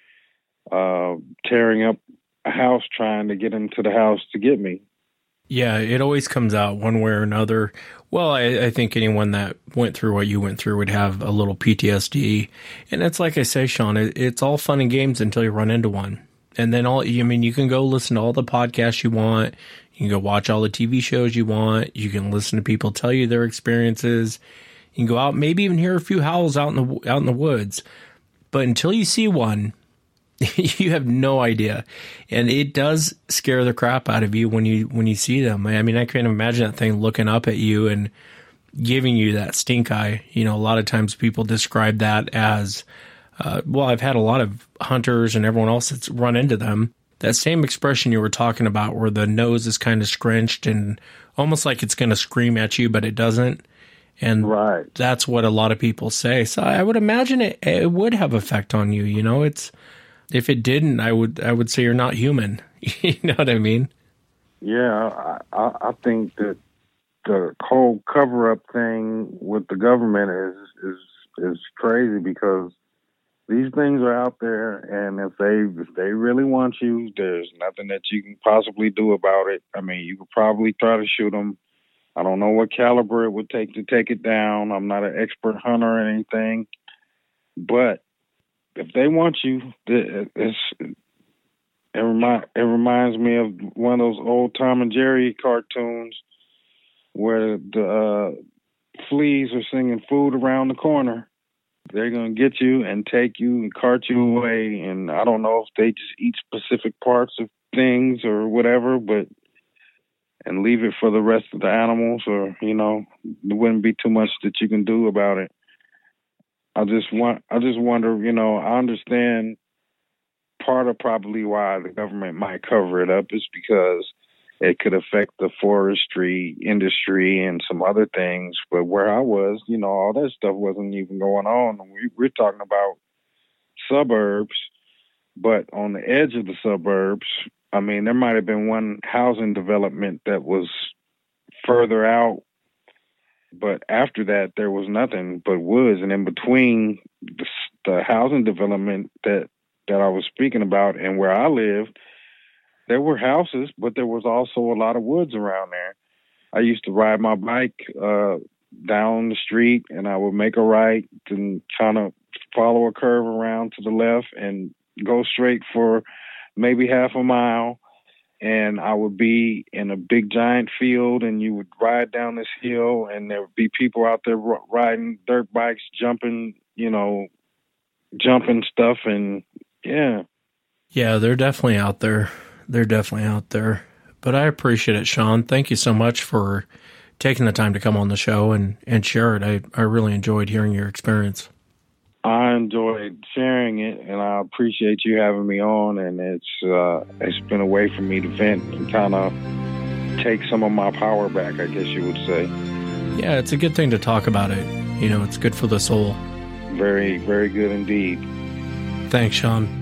uh, tearing up a house, trying to get into the house to get me. Yeah, it always comes out one way or another. Well, I, I think anyone that went through what you went through would have a little P T S D. And it's like I say, Sean, it, it's all fun and games until you run into one. And then all, I mean, you can go listen to all the podcasts you want. You can go watch all the T V shows you want. You can listen to people tell you their experiences. You can go out, maybe even hear a few howls out in the, out in the woods. But until you see one, you have no idea. And it does scare the crap out of you when you when you see them. I mean, I can't imagine that thing looking up at you and giving you that stink eye. You know, a lot of times people describe that as, uh, well, I've had a lot of hunters and everyone else that's run into them. That same expression you were talking about where the nose is kind of scrunched and almost like it's going to scream at you, but it doesn't. And right. That's what a lot of people say. So I would imagine it, it would have effect on you. You know, it's, if it didn't, I would I would say you're not human. You know what I mean? Yeah, I, I, I think that the whole cover-up thing with the government is is is crazy, because these things are out there, and if they if they really want you, there's nothing that you can possibly do about it. I mean, you could probably try to shoot them. I don't know what caliber it would take to take it down. I'm not an expert hunter or anything, but if they want you, it's, it, remind, it reminds me of one of those old Tom and Jerry cartoons where the uh, fleas are singing food around the corner. They're going to get you and take you and cart you away. And I don't know if they just eat specific parts of things or whatever, but and leave it for the rest of the animals, or, you know, there wouldn't be too much that you can do about it. I just want, I just wonder, you know, I understand part of probably why the government might cover it up is because it could affect the forestry industry and some other things. But where I was, you know, all that stuff wasn't even going on. We, we're talking about suburbs, but on the edge of the suburbs, I mean, there might have been one housing development that was further out, but after that, there was nothing but woods. And in between the, the housing development that, that I was speaking about and where I lived, there were houses, but there was also a lot of woods around there. I used to ride my bike uh, down the street, and I would make a right and kind of follow a curve around to the left and go straight for maybe half a mile. And I would be in a big giant field, and you would ride down this hill, and there would be people out there riding dirt bikes, jumping, you know, jumping stuff, and yeah. Yeah, they're definitely out there. They're definitely out there. But I appreciate it, Sean. Thank you so much for taking the time to come on the show and, and share it. I, I really enjoyed hearing your experience. I enjoyed sharing it, and I appreciate you having me on. And it's uh, it's been a way for me to vent and kind of take some of my power back, I guess you would say. Yeah, it's a good thing to talk about it. You know, it's good for the soul. Very, very good indeed. Thanks, Sean.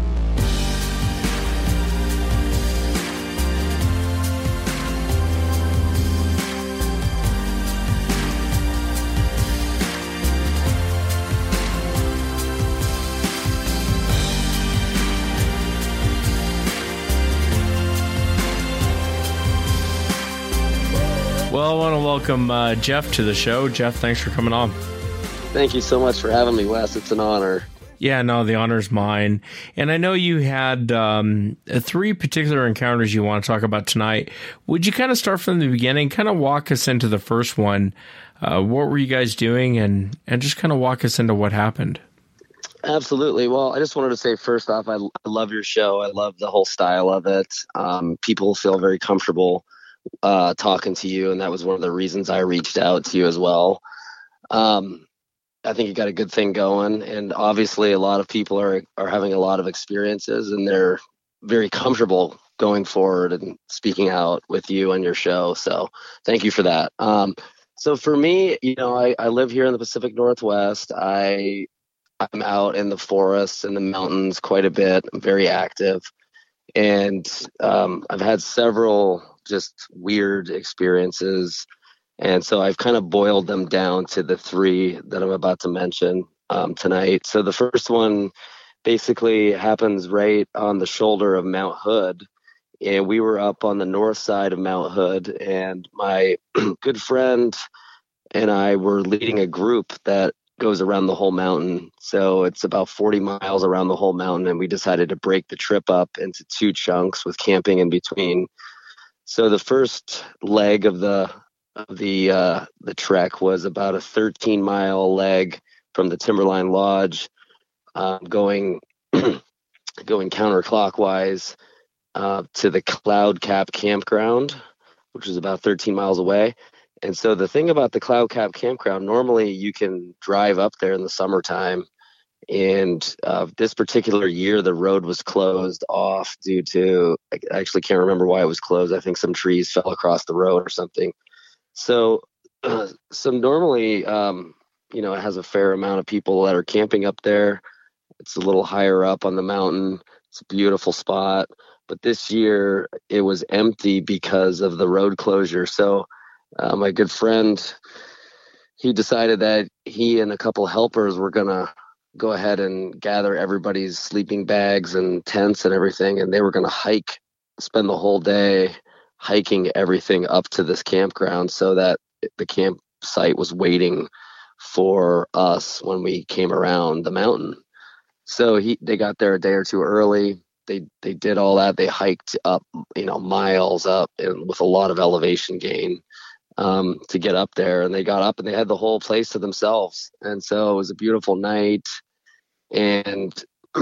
Well, I want to welcome uh, Jeff to the show. Jeff, thanks for coming on. Thank you so much for having me, Wes. It's an honor. Yeah, no, the honor's mine. And I know you had um, three particular encounters you want to talk about tonight. Would you kind of start from the beginning, kind of walk us into the first one? Uh, what were you guys doing? And, and just kind of walk us into what happened. Absolutely. Well, I just wanted to say first off, I, I love your show. I love the whole style of it. Um, people feel very comfortable uh, talking to you, and that was one of the reasons I reached out to you as well. Um, I think you got a good thing going, and obviously a lot of people are are having a lot of experiences, and they're very comfortable going forward and speaking out with you and your show. So thank you for that. Um, so for me, you know, I, I live here in the Pacific Northwest. I I'm out in the forests and the mountains quite a bit. I'm very active, and um, I've had several just weird experiences. And so I've kind of boiled them down to the three that I'm about to mention um, tonight. So the first one basically happens right on the shoulder of Mount Hood. And we were up on the north side of Mount Hood, and my good friend and I were leading a group that goes around the whole mountain. So it's about forty miles around the whole mountain. And we decided to break the trip up into two chunks with camping in between. So the first leg of the of the uh, the trek was about a thirteen mile leg from the Timberline Lodge, um, going going counterclockwise uh, to the Cloud Cap Campground, which is about thirteen miles away. And so the thing about the Cloud Cap Campground, normally you can drive up there in the summertime. And uh, this particular year, the road was closed off due to, I actually can't remember why it was closed. I think some trees fell across the road or something. So, uh, so normally, um, you know, it has a fair amount of people that are camping up there. It's a little higher up on the mountain. It's a beautiful spot. But this year it was empty because of the road closure. So uh, my good friend, he decided that he and a couple helpers were going to go ahead and gather everybody's sleeping bags and tents and everything. And they were going to hike, spend the whole day hiking everything up to this campground so that the campsite was waiting for us when we came around the mountain. So he, they got there a day or two early. They, they did all that. They hiked up, you know, miles up and with a lot of elevation gain um, to get up there. And they got up and they had the whole place to themselves. And so it was a beautiful night. And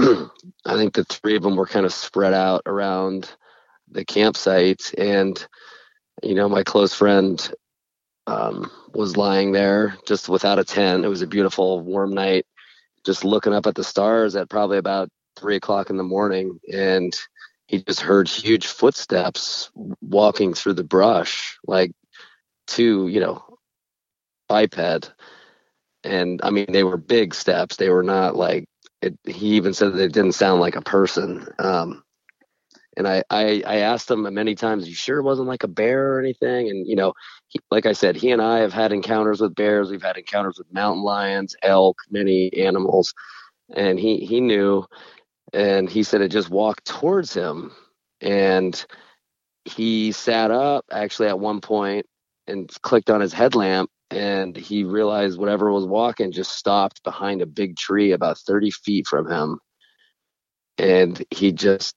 I think the three of them were kind of spread out around the campsite. And, you know, my close friend um, was lying there just without a tent. It was a beautiful, warm night, just looking up at the stars at probably about three o'clock in the morning. And he just heard huge footsteps walking through the brush, like two, you know, biped. And I mean, they were big steps. They were not like, it, he even said that it didn't sound like a person. Um, and I, I, I asked him many times, you sure it wasn't like a bear or anything? And, you know, he, like I said, he and I have had encounters with bears. We've had encounters with mountain lions, elk, many animals. And he, he knew, and he said it just walked towards him. And he sat up actually at one point and clicked on his headlamp. And he realized whatever was walking just stopped behind a big tree about thirty feet from him. And he just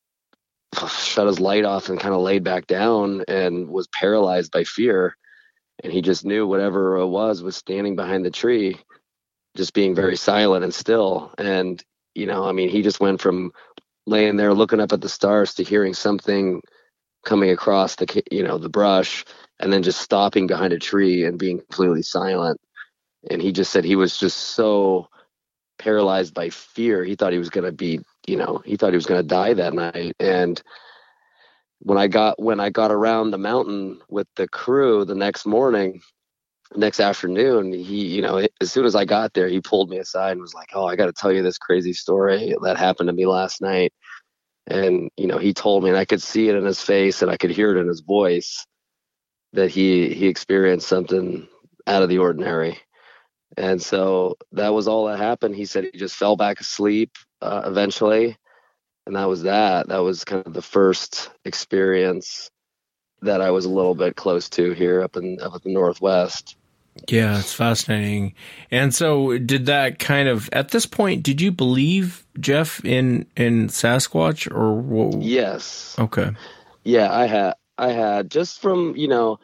shut his light off and kind of laid back down and was paralyzed by fear. And he just knew whatever it was was standing behind the tree. just being very silent and still. And, you know, I mean, he just went from laying there looking up at the stars to hearing something coming across the, you know, the brush, and then just stopping behind a tree and being completely silent. And he just said he was just so paralyzed by fear. He thought he was going to be, you know, he thought he was going to die that night. And when I got, when I got around the mountain with the crew the next morning, next afternoon, he, you know, as soon as I got there, he pulled me aside and was like, "Oh, I got to tell you this crazy story that happened to me last night." And, you know, he told me, and I could see it in his face and I could hear it in his voice, that he, he experienced something out of the ordinary. And so that was all that happened. He said he just fell back asleep uh, eventually. And that was that. That was kind of the first experience that I was a little bit close to here up in, up in the Northwest. Yeah, it's fascinating. And so did that kind of, at this point, did you believe, Jeff, in, in Sasquatch or what? Yes. Okay. Yeah, I had, I had just from, you know,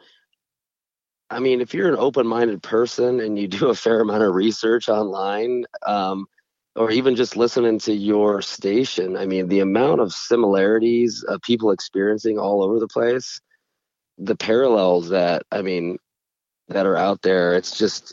I mean, if you're an open-minded person and you do a fair amount of research online, um, or even just listening to your station, I mean, the amount of similarities of people experiencing all over the place, the parallels that, I mean, that are out there, it's just,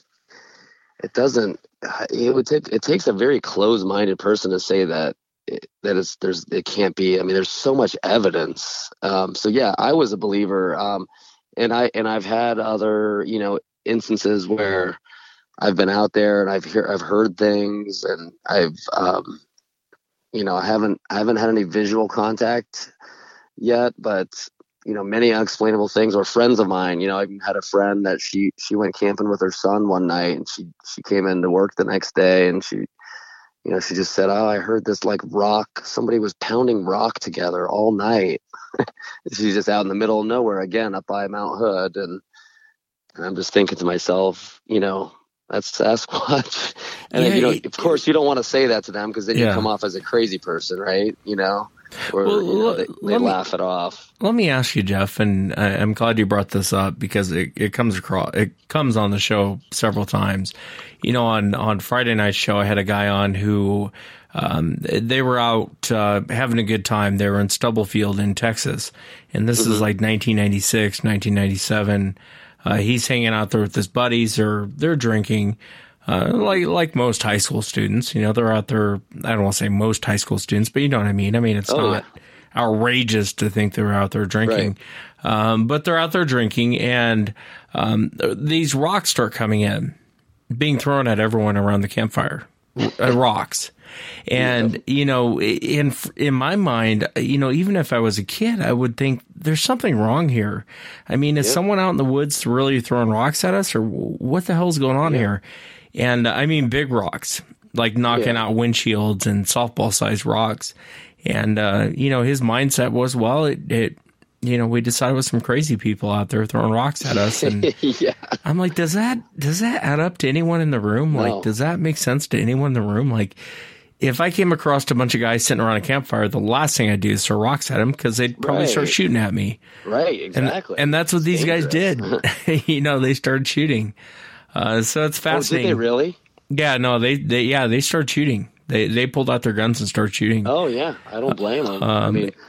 it doesn't, it would take, it takes a very closed-minded person to say that, that it's, there's, it can't be. I mean, there's so much evidence. Um, so yeah, I was a believer. Um, and I, and I've had other, you know, instances where I've been out there and I've hear, I've heard things, and I've, um, you know, I haven't, I haven't had any visual contact yet, but, you know, many unexplainable things. Or friends of mine, you know, I had a friend that she, she went camping with her son one night, and she, she came into work the next day, and she, you know, she just said, "Oh, I heard this like rock, somebody was pounding rock together all night." She's just out in the middle of nowhere again, up by Mount Hood. And, and I'm just thinking to myself, you know, that's Sasquatch. And yeah, then, you know, it, of course you don't want to say that to them, because then yeah. you come off as a crazy person, right? You know, or well, you know, they, they me, laugh it off. Let me ask you, Jeff, and I, I'm glad you brought this up, because it, it comes across, it comes on the show several times. You know, on, on Friday night's show, I had a guy on who, um, they were out, uh, having a good time. They were in Stubblefield in Texas. And this mm-hmm. is like nineteen ninety-six, nineteen ninety-seven. Uh, he's hanging out there with his buddies, or they're drinking, uh, like, like most high school students. You know, they're out there. I don't want to say most high school students, but you know what I mean? I mean, it's oh, not yeah. outrageous to think they're out there drinking. Right. Um, but they're out there drinking, and, um, these rocks start coming in, being thrown at everyone around the campfire, uh, rocks. And, yeah. you know, in, in my mind, you know, even if I was a kid, I would think there's something wrong here. I mean, is yeah. someone out in the woods really throwing rocks at us, or what the hell's going on yeah. here? And I mean, big rocks, like knocking yeah. out windshields and softball sized rocks. And, uh, you know, his mindset was, well, it, it, you know, we decided with some crazy people out there throwing rocks at us. And yeah. I'm like, does that, does that add up to anyone in the room? No. Like, does that make sense to anyone in the room? Like, if I came across a bunch of guys sitting around a campfire, the last thing I'd do is throw rocks at them, because they'd probably right. start shooting at me. Right, exactly. And, and that's what it's these dangerous. guys did. You know, they started shooting. Uh, so it's fascinating. Oh, did they really? Yeah, no, they, they, yeah, they started shooting. They, they pulled out their guns and started shooting. Oh yeah, I don't blame them. Um, I mean,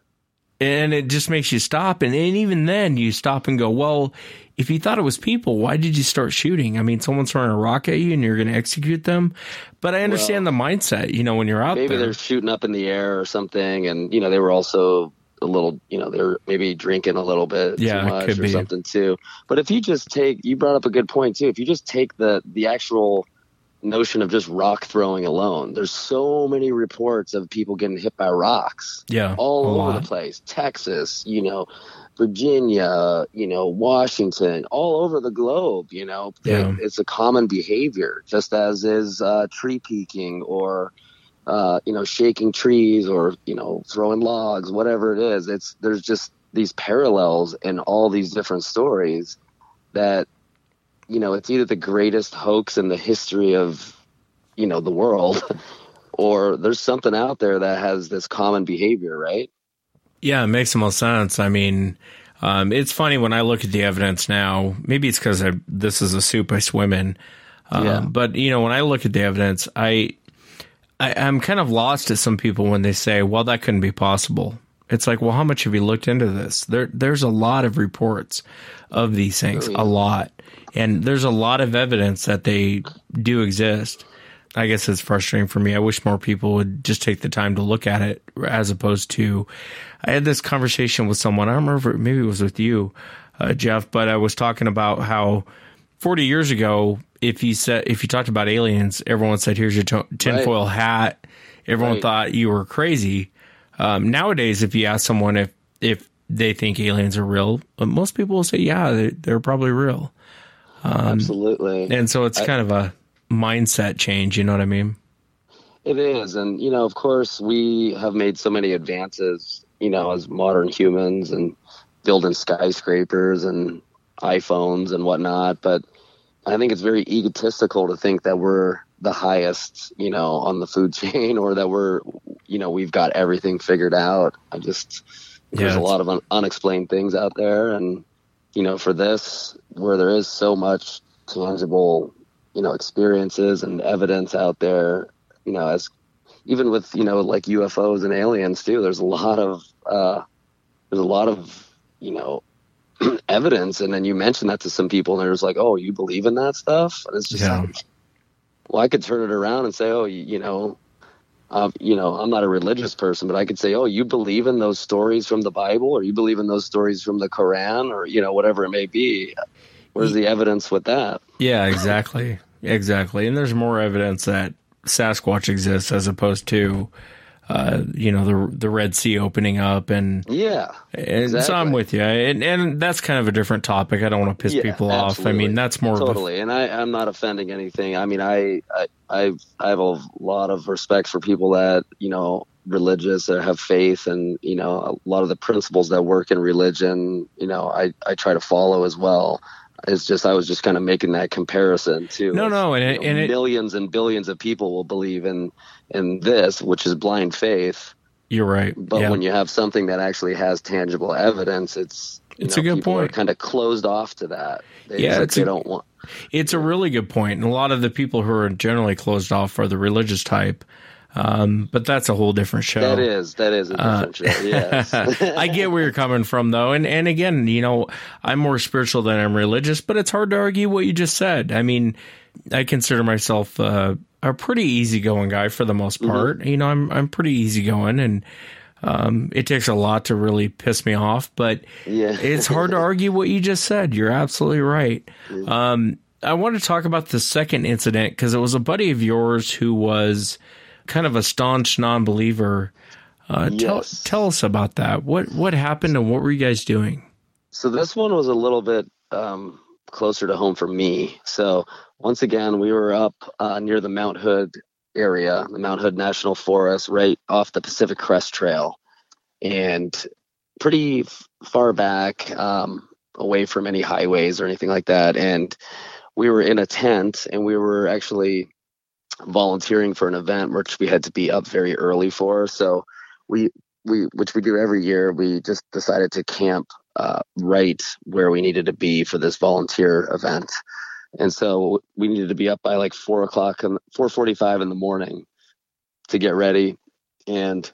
and it just makes you stop. And, and even then you stop and go, well, if you thought it was people, why did you start shooting? I mean, someone's throwing a rock at you and you're going to execute them. But I understand well, the mindset, you know, when you're out maybe there. Maybe they're shooting up in the air or something. And, you know, they were also a little, you know, they're maybe drinking a little bit yeah, too much could or be. something too. But if you just take, you brought up a good point too. If you just take the, the actual notion of just rock throwing alone, there's so many reports of people getting hit by rocks yeah, all over lot. the place. Texas, you know, Virginia, you know, Washington, all over the globe, you know, yeah. it's a common behavior, just as is uh, tree peaking or, uh, you know, shaking trees or, you know, throwing logs, whatever it is. It's, there's just these parallels in all these different stories that, you know, it's either the greatest hoax in the history of, you know, the world, or there's something out there that has this common behavior, right? Yeah, it makes the most sense. I mean, um, it's funny when I look at the evidence now, maybe it's because this is a soup I swim in. Um, Yeah. But, you know, when I look at the evidence, I, I, I'm kind of lost at some people when they say, well, that couldn't be possible. It's like, well, how much have you looked into this? There, there's a lot of reports of these things, Oh, yeah. a lot. And there's a lot of evidence that they do exist. I guess it's frustrating for me. I wish more people would just take the time to look at it as opposed to, I had this conversation with someone. I don't remember, maybe it was with you, uh, Jeff, but I was talking about how forty years ago, if you said, if you talked about aliens, everyone said, here's your t- tinfoil Right. hat. Everyone Right. thought you were crazy. Um, nowadays, if you ask someone if, if they think aliens are real, most people will say, yeah, they're, they're probably real. Um, Absolutely. And so it's I- kind of a mindset change. You know what I mean? It is. And, you know, of course, we have made so many advances, you know, as modern humans and building skyscrapers and iPhones and whatnot. But I think it's very egotistical to think that we're the highest, you know, on the food chain, or that we're, you know, we've got everything figured out. I just, there's Yeah, a lot of un- unexplained things out there. And, you know, for this, where there is so much tangible, you know, experiences and evidence out there, you know, as even with, you know, like U F Os and aliens too, there's a lot of, uh, there's a lot of, you know, evidence. And then you mention that to some people and they're just like, oh, you believe in that stuff? And it's just Yeah. like, well, I could turn it around and say, oh, you, you know, uh, you know, I'm not a religious person, but I could say, oh, you believe in those stories from the Bible, or you believe in those stories from the Quran, or, you know, whatever it may be. Where's the evidence with that? Yeah, exactly. Exactly. And there's more evidence that Sasquatch exists as opposed to, uh, you know, the the Red Sea opening up. And, Yeah. and so exactly. I'm with you. And, and that's kind of a different topic. I don't want to piss Yeah, people off. I absolutely. mean, that's more Totally. And I, I'm not offending anything. I mean, I, I, I've, I have a lot of respect for people that, you know, religious or have faith, and, you know, a lot of the principles that work in religion, you know, I, I try to follow as well. It's just, I was just kind of making that comparison too. No, no, and You it- know, and it- millions and billions of people will believe in, in this, which is blind faith. You're right. But yeah. when you have something that actually has tangible evidence, it's, you It's know, a good people point. are kind of closed off to that. They, Yeah, it's like it's they a- don't want. It's a really good point. And a lot of the people who are generally closed off are the religious type. Um, but that's a whole different show. That is, that is a different show. Yes. I get where you're coming from, though. And, and again, you know, I'm more spiritual than I'm religious, but it's hard to argue what you just said. I mean, I consider myself uh, a pretty easygoing guy for the most part. Mm-hmm. You know, I'm I'm pretty easygoing, and um, it takes a lot to really piss me off, but Yeah. it's hard to argue what you just said. You're absolutely right. Um, I want to talk about the second incident because it was a buddy of yours who was kind of a staunch non-believer. Uh, tell, Yes. tell us about that. What what happened and what were you guys doing? So this one was a little bit um, closer to home for me. So once again, we were up uh, near the Mount Hood area, the Mount Hood National Forest, right off the Pacific Crest Trail, and pretty f- far back, um, away from any highways or anything like that. And we were in a tent, and we were actually volunteering for an event which we had to be up very early for. So we we which we do every year. We just decided to camp uh, right where we needed to be for this volunteer event, and so we needed to be up by like four o'clock and four forty-five in the morning to get ready. And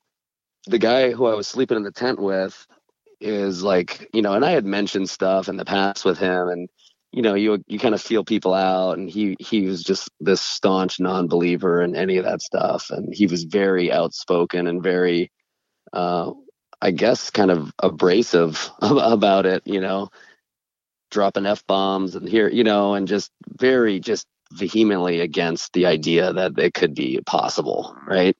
the guy who I was sleeping in the tent with is like, you know, and I had mentioned stuff in the past with him, and you know, you you kind of feel people out, and he he was just this staunch non-believer in any of that stuff, and he was very outspoken and very, uh, I guess, kind of abrasive about it, you know, dropping F-bombs and here, you know, and just very just vehemently against the idea that it could be possible, right?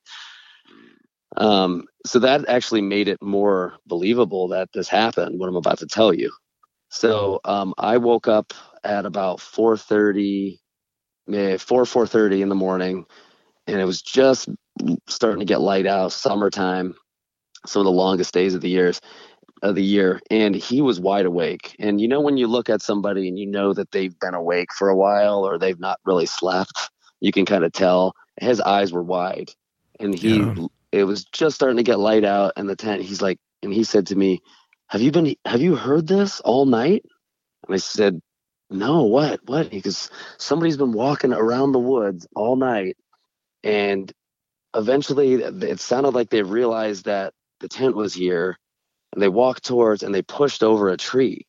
Um, so that actually made it more believable that this happened, what I'm about to tell you. So um, I woke up at about four thirty, four four thirty in the morning, and it was just starting to get light out, summertime, some of the longest days of the years of the year, and he was wide awake. And you know, when you look at somebody and you know that they've been awake for a while or they've not really slept, you can kind of tell. His eyes were wide, and he Yeah. it was just starting to get light out in the tent. He's like, and he said to me, Have you been, have you heard this all night? And I said, no, what, what? Because somebody's been walking around the woods all night, and eventually it sounded like they realized that the tent was here, and they walked towards and they pushed over a tree.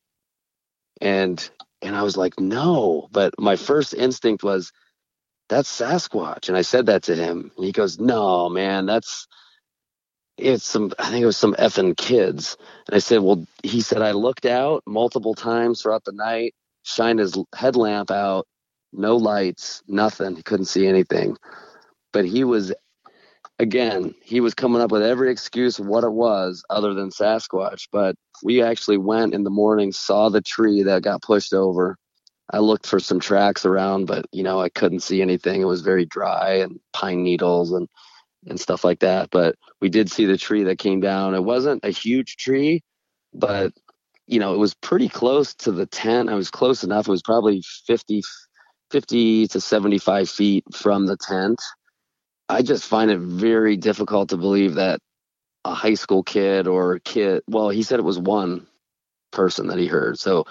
And and I was like, no. But my first instinct was, that's Sasquatch. And I said that to him. And he goes, no, man, that's, it's some, I think it was some effing kids. And I said, well, he said, I looked out multiple times throughout the night, shined his headlamp out, no lights, nothing. He couldn't see anything. But he was, again, he was coming up with every excuse of what it was other than Sasquatch. But we actually went in the morning, saw the tree that got pushed over. I looked for some tracks around, but, you know, I couldn't see anything. It was very dry and pine needles and, and stuff like that. But we did see the tree that came down. It wasn't a huge tree, but, you know, it was pretty close to the tent. I was close enough. It was probably fifty, fifty to seventy-five feet from the tent. I just find it very difficult to believe that a high school kid or a kid, well, he said it was one person that he heard. So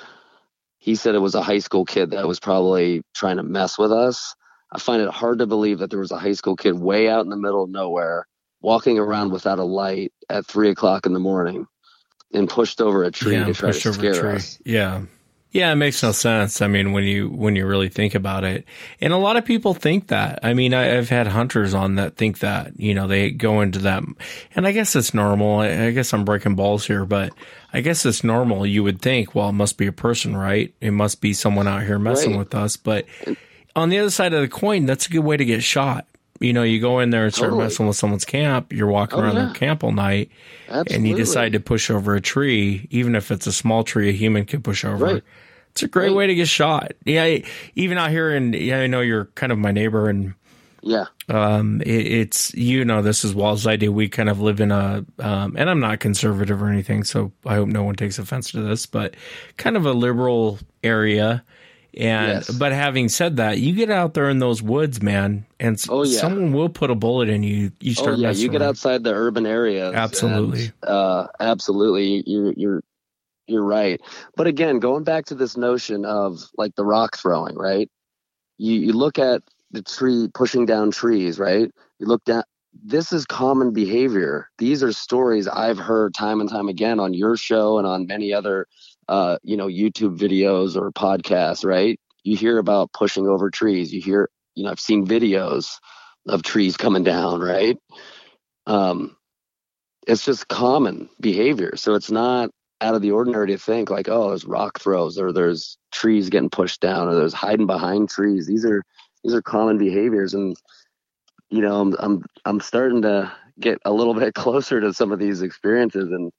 he said it was a high school kid that was probably trying to mess with us. I find it hard to believe that there was a high school kid way out in the middle of nowhere walking around without a light at three o'clock in the morning and pushed over a tree yeah, to try to scare us. Yeah. Yeah, it makes no sense. I mean, when you when you really think about it, and a lot of people think that. I mean, I, I've had hunters on that think that. You know, they go into that, and I guess it's normal. I, I guess I'm breaking balls here, but I guess it's normal. You would think, well, it must be a person, right? It must be someone out here messing Right. with us. But on the other side of the coin, that's a good way to get shot. You know, you go in there and start Totally. messing with someone's camp. You're walking Oh, around yeah. their camp all night, Absolutely. and you decide to push over a tree, even if it's a small tree a human could push over. Right. It's a great Right. way to get shot. Yeah, even out here, and yeah, I know you're kind of my neighbor, and Yeah. um, it, it's you know this as well as I do. We kind of live in a, um, and I'm not conservative or anything, so I hope no one takes offense to this, but kind of a liberal area. And Yes. but having said that, you get out there in those woods, man, and s- Oh, yeah. someone will put a bullet in you. You start Oh yeah, messing you get around. outside the urban areas. Absolutely. and, uh, absolutely. You're you're you're right. But again, going back to this notion of like the rock throwing, right? You you look at the tree pushing down trees, right? You look down. This is common behavior. These are stories I've heard time and time again on your show and on many other, uh, you know, YouTube videos or podcasts, right? You hear about pushing over trees. You hear, you know, I've seen videos of trees coming down, right? Um, it's just common behavior. So it's not out of the ordinary to think like, oh, there's rock throws or there's trees getting pushed down or there's hiding behind trees. These are, these are common behaviors. And, you know, I'm, I'm, I'm starting to get a little bit closer to some of these experiences. And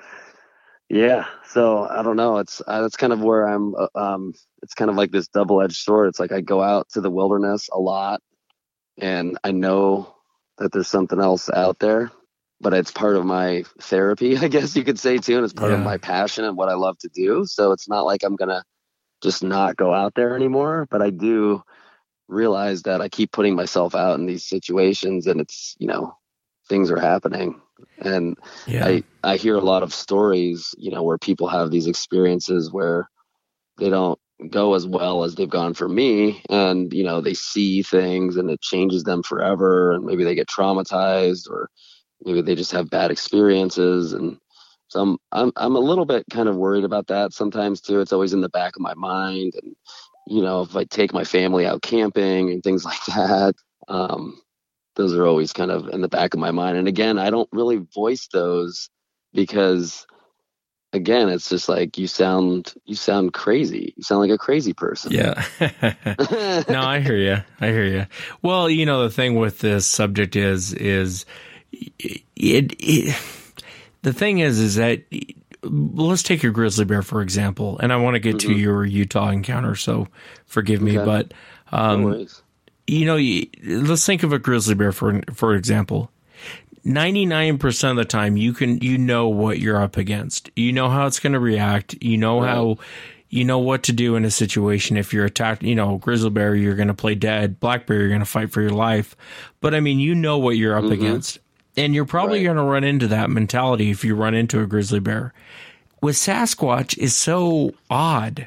yeah, so I don't know. It's, uh, that's kind of where I'm, uh, um, it's kind of like this double-edged sword. It's like I go out to the wilderness a lot and I know that there's something else out there, but it's part of my therapy, I guess you could say too. And it's part of Yeah. my passion and what I love to do. So it's not like I'm going to just not go out there anymore, but I do realize that I keep putting myself out in these situations and it's, you know, things are happening. And Yeah. I, I hear a lot of stories, you know, where people have these experiences where they don't go as well as they've gone for me. And, you know, they see things and it changes them forever. And maybe they get traumatized or maybe they just have bad experiences. And so I'm, I'm, I'm a little bit kind of worried about that sometimes too. It's always in the back of my mind. And, you know, if I take my family out camping and things like that, um, those are always kind of in the back of my mind. And again, I don't really voice those because again, it's just like you sound you sound crazy. You sound like a crazy person. Yeah. No, I hear you. I hear you. Well, you know, the thing with this subject is, is it, it, the thing is, is that let's take your grizzly bear, for example. And I want to get Mm-hmm. to your Utah encounter, so forgive me, Okay. but, um, No worries. you know, let's think of a grizzly bear, for, for example. ninety-nine percent of the time you can, you know what you're up against. You know how it's going to react. You know Right. how, you know what to do in a situation. If you're attacked, you know, grizzly bear, you're going to play dead. Black bear, you're going to fight for your life. But I mean, you know what you're up Mhm. against. And you're probably Right. going to run into that mentality if you run into a grizzly bear. With Sasquatch is so odd.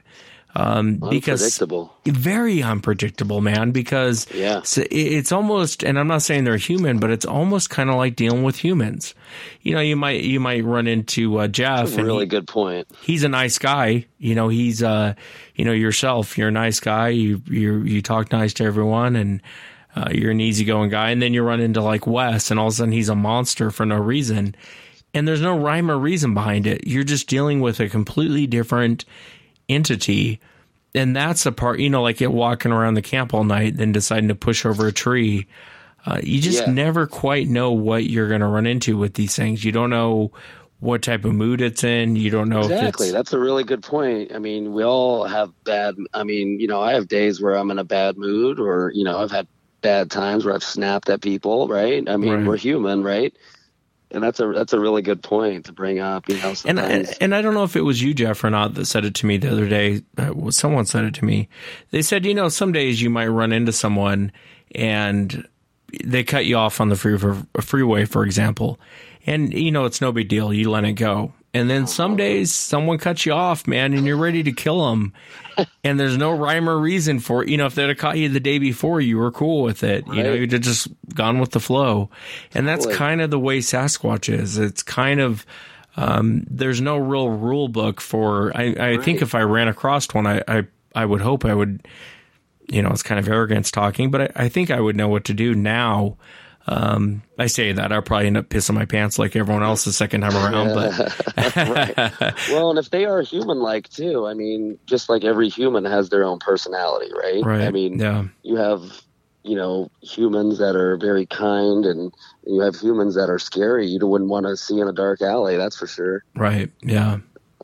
Um, because unpredictable. Very unpredictable, man, because yeah. it's, it's almost, and I'm not saying they're human, but it's almost kind of like dealing with humans. You know, you might, you might run into uh, Jeff. That's a really and he, good point. He's a nice guy. You know, he's, uh, you know, yourself, you're a nice guy. You, you, you talk nice to everyone, and uh, you're an easygoing guy. And then you run into like Wes, and all of a sudden he's a monster for no reason. And there's no rhyme or reason behind it. You're just dealing with a completely different entity. And that's the part, you know, like it walking around the camp all night, then deciding to push over a tree. Uh, you just yeah. never quite know what you're going to run into with these things. You don't know what type of mood it's in. You don't know exactly. if it's... That's a really good point. I mean, we all have bad, I mean, you know, I have days where I'm in a bad mood, or, you know, I've had bad times where I've snapped at people, right? I mean, right. we're human, right? And that's a that's a really good point to bring up, you know. And I, and I don't know if it was you, Jeff, or not, that said it to me the other day. Uh, someone said it to me. They said, you know, some days you might run into someone and they cut you off on the free, freeway, for example, and you know it's no big deal. You let it go. And then some days someone cuts you off, man, and you're ready to kill them. And there's no rhyme or reason for it. You know, if they'd have caught you the day before, you were cool with it. Right. You know, you'd have just gone with the flow. And that's totally. Kind of the way Sasquatch is. It's kind of, um, there's no real rule book for, I, I right. think if I ran across one, I, I, I would hope I would, you know, it's kind of arrogance talking, but I, I think I would know what to do now. Um, I say that I'll probably end up pissing my pants like everyone else the second time around, but right. Well, and if they are human-like too, I mean, just like every human has their own personality, right? Right. I mean, yeah. you have, you know, humans that are very kind, and you have humans that are scary. You wouldn't want to see in a dark alley, that's for sure. Right. Yeah.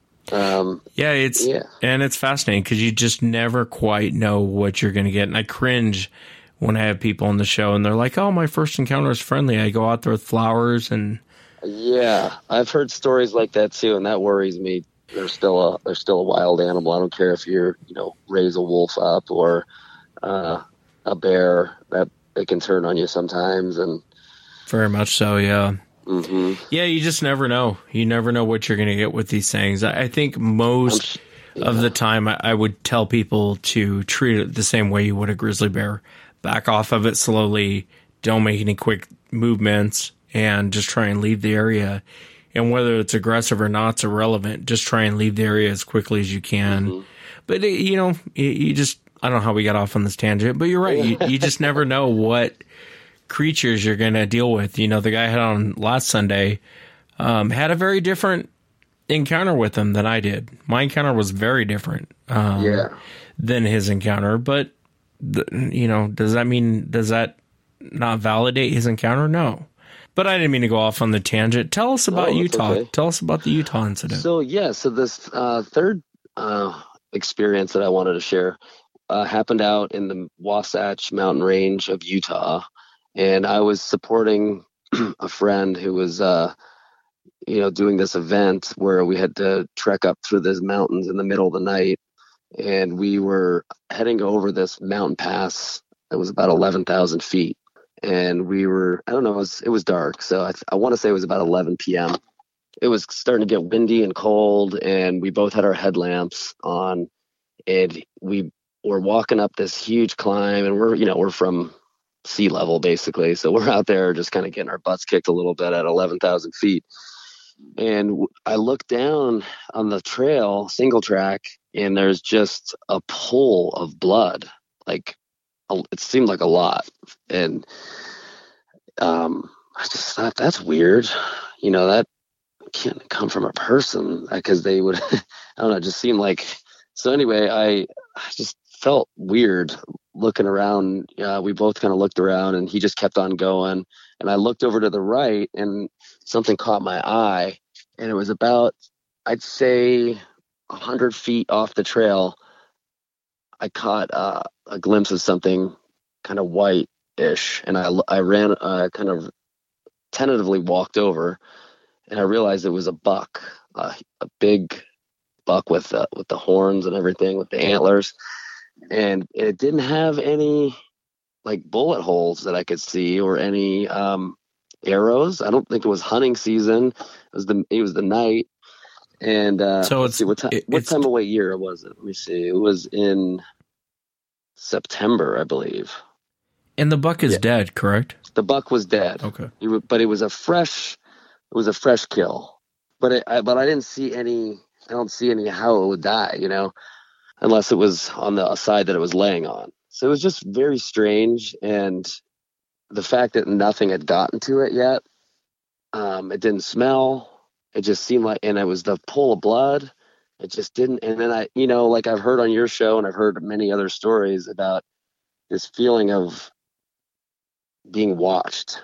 Um, yeah, it's yeah. and it's fascinating because you just never quite know what you're going to get, and I cringe when I have people on the show and they're like, oh, my first encounter is friendly. I go out there with flowers and. Yeah, I've heard stories like that too. And that worries me. They're still a, they're still a wild animal. I don't care if you're, you know, raise a wolf up or uh, a bear, that they can turn on you sometimes. And very much so. Yeah. Mm-hmm. Yeah. You just never know. You never know what you're going to get with these things. I, I think most yeah. of the time I, I would tell people to treat it the same way you would a grizzly bear. Back off of it slowly. Don't make any quick movements and just try and leave the area. And whether it's aggressive or not, it's irrelevant. Just try and leave the area as quickly as you can. Mm-hmm. But, it, you know, you, you just, I don't know how we got off on this tangent, but you're right. you, you just never know what creatures you're going to deal with. You know, the guy I had on last Sunday um, had a very different encounter with him than I did. My encounter was very different um, yeah. than his encounter, but The, you know, does that mean, does that not validate his encounter? No. But I didn't mean to go off on the tangent. Tell us about oh, Utah. Okay. Tell us about the Utah incident. So, yeah, so this uh, third uh, experience that I wanted to share uh, happened out in the Wasatch Mountain Range of Utah. And I was supporting a friend who was, uh, you know, doing this event where we had to trek up through these mountains in the middle of the night. And we were heading over this mountain pass that was about eleven thousand feet. And we were, I don't know, it was, it was dark. So I, I want to say it was about eleven p.m. It was starting to get windy and cold, and we both had our headlamps on. And we were walking up this huge climb, and we're, you know, we're from sea level basically. So we're out there just kind of getting our butts kicked a little bit at eleven thousand feet. And I looked down on the trail, single track, and there's just a pool of blood. Like, it seemed like a lot. And um, I just thought, that's weird. You know, that can't come from a person, because they would, I don't know, it just seemed like. So anyway, I, I just felt weird looking around. Uh, we both kind of looked around, and he just kept on going. And I looked over to the right, and something caught my eye. And it was about, I'd say, one hundred feet off the trail. I caught uh, a glimpse of something kind of white-ish. And I, I ran, uh, kind of tentatively walked over, and I realized it was a buck, uh, a big buck with, uh, with the horns and everything, with the antlers. And it didn't have any like bullet holes that I could see, or any um, arrows. I don't think it was hunting season. It was the, it was the night. And uh, So let's it's see, what, ti- it- what it's time of what year was it? Let me see. It was in September, I believe. and the buck is Yeah. dead, correct? The buck was dead. Okay. It wa- but it was a fresh, it was a fresh kill. But it, I, but I didn't see any. I don't see any how it would die, you know, unless it was on the side that it was laying on. So it was just very strange, and the fact that nothing had gotten to it yet. Um, it didn't smell. It just seemed like, and it was the pool of blood. It just didn't. And then I, you know, like I've heard on your show, and I've heard many other stories about this feeling of being watched.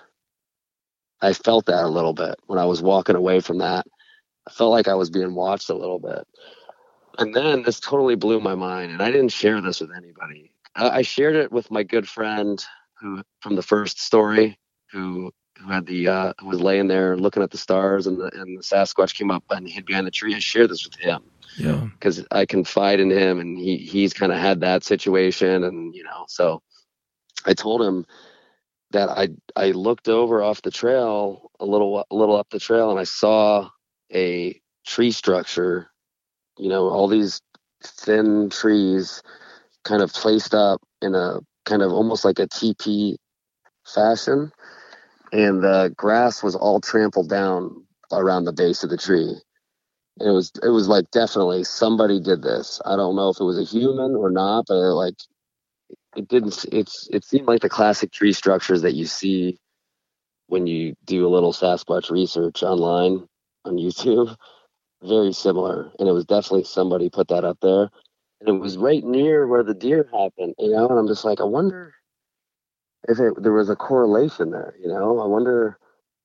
I felt that a little bit when I was walking away from that. I felt like I was being watched a little bit. And then this totally blew my mind, and I didn't share this with anybody. I, I shared it with my good friend who, from the first story, who who had the uh, who was laying there looking at the stars, and the and the Sasquatch came up and hid behind the tree. I shared this with him. Yeah. Because I confide in him, and he he's kind of had that situation, and you know, so I told him that I I looked over off the trail a little a little up the trail, and I saw a tree structure, you know, all these thin trees kind of placed up in a kind of almost like a teepee fashion, and the grass was all trampled down around the base of the tree. And it was it was like definitely somebody did this. I don't know if it was a human or not, but like it didn't it's it seemed like the classic tree structures that you see when you do a little Sasquatch research online on YouTube. Very similar, and it was definitely somebody put that up there, and it was right near where the deer happened, you know. And I'm just like, I wonder if it, there was a correlation there, you know. I wonder.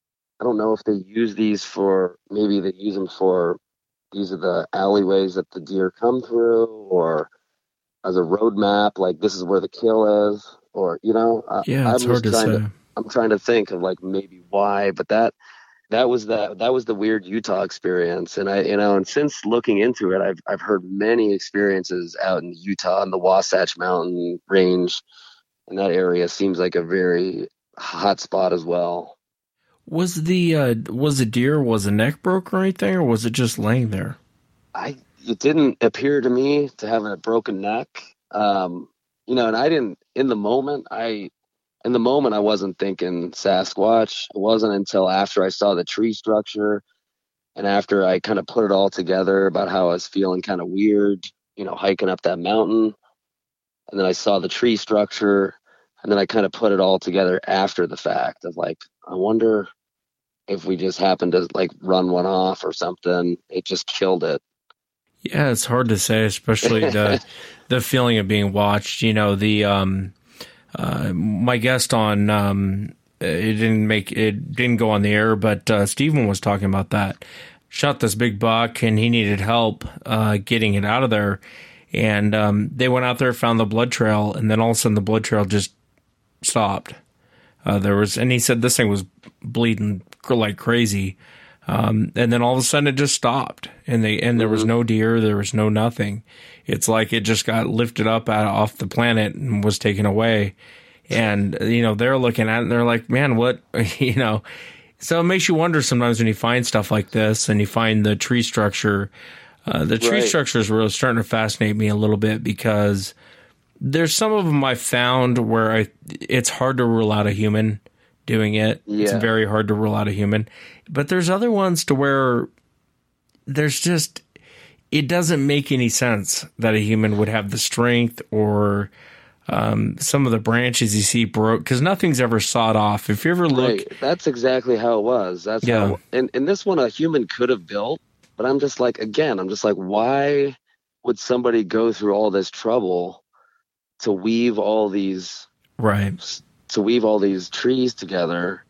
I don't know if they use these for maybe they use them for these are the alleyways that the deer come through, or as a road map, like this is where the kill is, or you know. Yeah, I, it's I'm hard to trying say. to, I'm trying to think of like maybe why, but that. That was that. That was the weird Utah experience, and I, you know, and since looking into it, I've I've heard many experiences out in Utah in the Wasatch Mountain Range, and that area seems like a very hot spot as well. Was the uh, was the deer was the neck broke or anything, or was it just laying there? I it didn't appear to me to have a broken neck, um, you know, and I didn't in the moment. I in the moment I wasn't thinking Sasquatch. It wasn't until after I saw the tree structure, and after I kind of put it all together about how I was feeling kind of weird, you know, hiking up that mountain, and then I saw the tree structure, and then I kind of put it all together after the fact of like, I wonder if we just happened to like run one off or something. It just killed it. Yeah, it's hard to say, especially the the feeling of being watched. You know, the um, uh, my guest on um, it didn't make it didn't go on the air, but uh, Stephen was talking about that. Shot this big buck, and he needed help uh, getting it out of there. And um, they went out there, found the blood trail, and then all of a sudden the blood trail just stopped. Uh, there was, and he said this thing was bleeding like crazy. Um, and then all of a sudden it just stopped, and they and there was no deer, there was no nothing. It's like it just got lifted up out off the planet and was taken away. And you know, they're looking at it and they're like, man, what, you know. So it makes you wonder sometimes when you find stuff like this and you find the tree structure. Uh, the tree Right. structure is really starting to fascinate me a little bit, because there's some of them I found where I, it's hard to rule out a human doing it. It's Yeah. very hard to rule out a human. But there's other ones to where there's just, it doesn't make any sense that a human would have the strength, or um, some of the branches you see broke, because nothing's ever sawed off. If you ever look, Right. That's exactly how it was. That's Yeah. how, and, and this one a human could have built, but I'm just like, again, I'm just like, why would somebody go through all this trouble to weave all these, right. to weave all these trees together?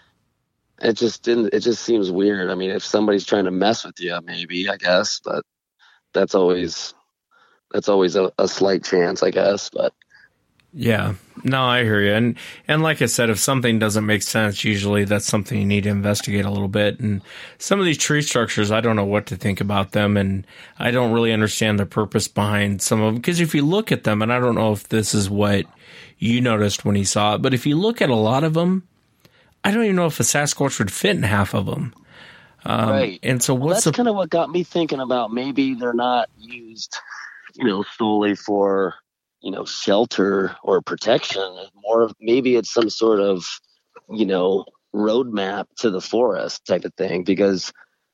It just didn't, it just seems weird. I mean, if somebody's trying to mess with you, maybe, I guess, but that's always, that's always a, a slight chance, I guess, but. Yeah, no, I hear you. And, and like I said, if something doesn't make sense, usually that's something you need to investigate a little bit. And some of these tree structures, I don't know what to think about them. And I don't really understand the purpose behind some of them. Because if you look at them, and I don't know if this is what you noticed when you saw it, but if you look at a lot of them, I don't even know if a Sasquatch would fit in half of them. Um, right. And so Well, what's that's the kind of what got me thinking about maybe they're not used, you know, solely for, you know, shelter or protection. More, maybe it's some sort of, you know, roadmap to the forest type of thing. Because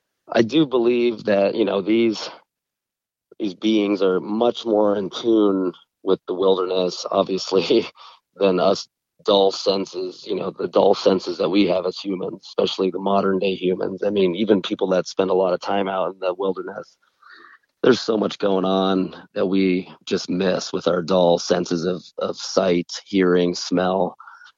I do believe that, you know, these these beings are much more in tune with the wilderness, obviously, than us dull senses, you know, the dull senses that we have as humans, especially the modern day humans. I mean, even people that spend a lot of time out in the wilderness, there's so much going on that we just miss with our dull senses of, of sight, hearing, smell.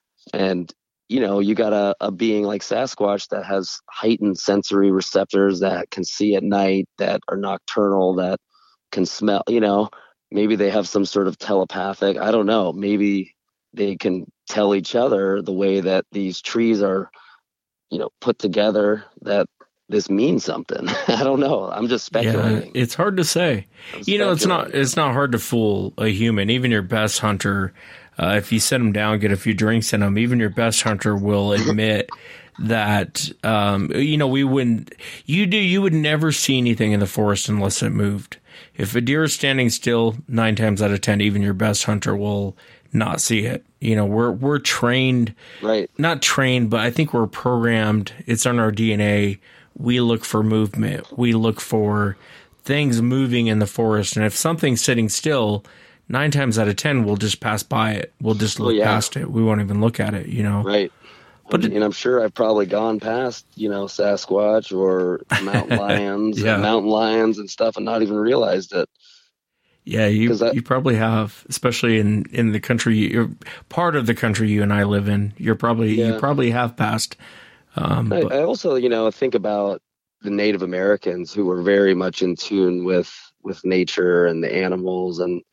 And, you know, you got a, a being like Sasquatch that has heightened sensory receptors that can see at night, that are nocturnal, that can smell, you know, maybe they have some sort of telepathic, I don't know, maybe they can tell each other the way that these trees are, you know, put together, that this means something. I don't know. I'm just speculating. Yeah, it's hard to say. I'm You know, it's not speculating. it's not hard to fool a human. Even your best hunter, uh, if you sit them down, get a few drinks in them, even your best hunter will admit that, um, you know, we wouldn't, you do, you would never see anything in the forest unless it moved. If a deer is standing still, nine times out of ten, even your best hunter will not see it. You know, we're we're trained, right? Not trained, but I think we're programmed. It's on our D N A. We look for movement. We look for things moving in the forest, and if something's sitting still, nine times out of ten, we'll just pass by it. We'll just look oh, yeah. past it. We won't even look at it. You know, right? But and I'm sure I've probably gone past, you know, Sasquatch or mountain lions, yeah. and mountain lions and stuff, and not even realized it. Yeah, you I, you probably have, especially in, in the country, you're part of the country you and I live in. You're probably yeah. you probably have passed. Um, I, but, I also, you know, think about the Native Americans who were very much in tune with with nature and the animals, and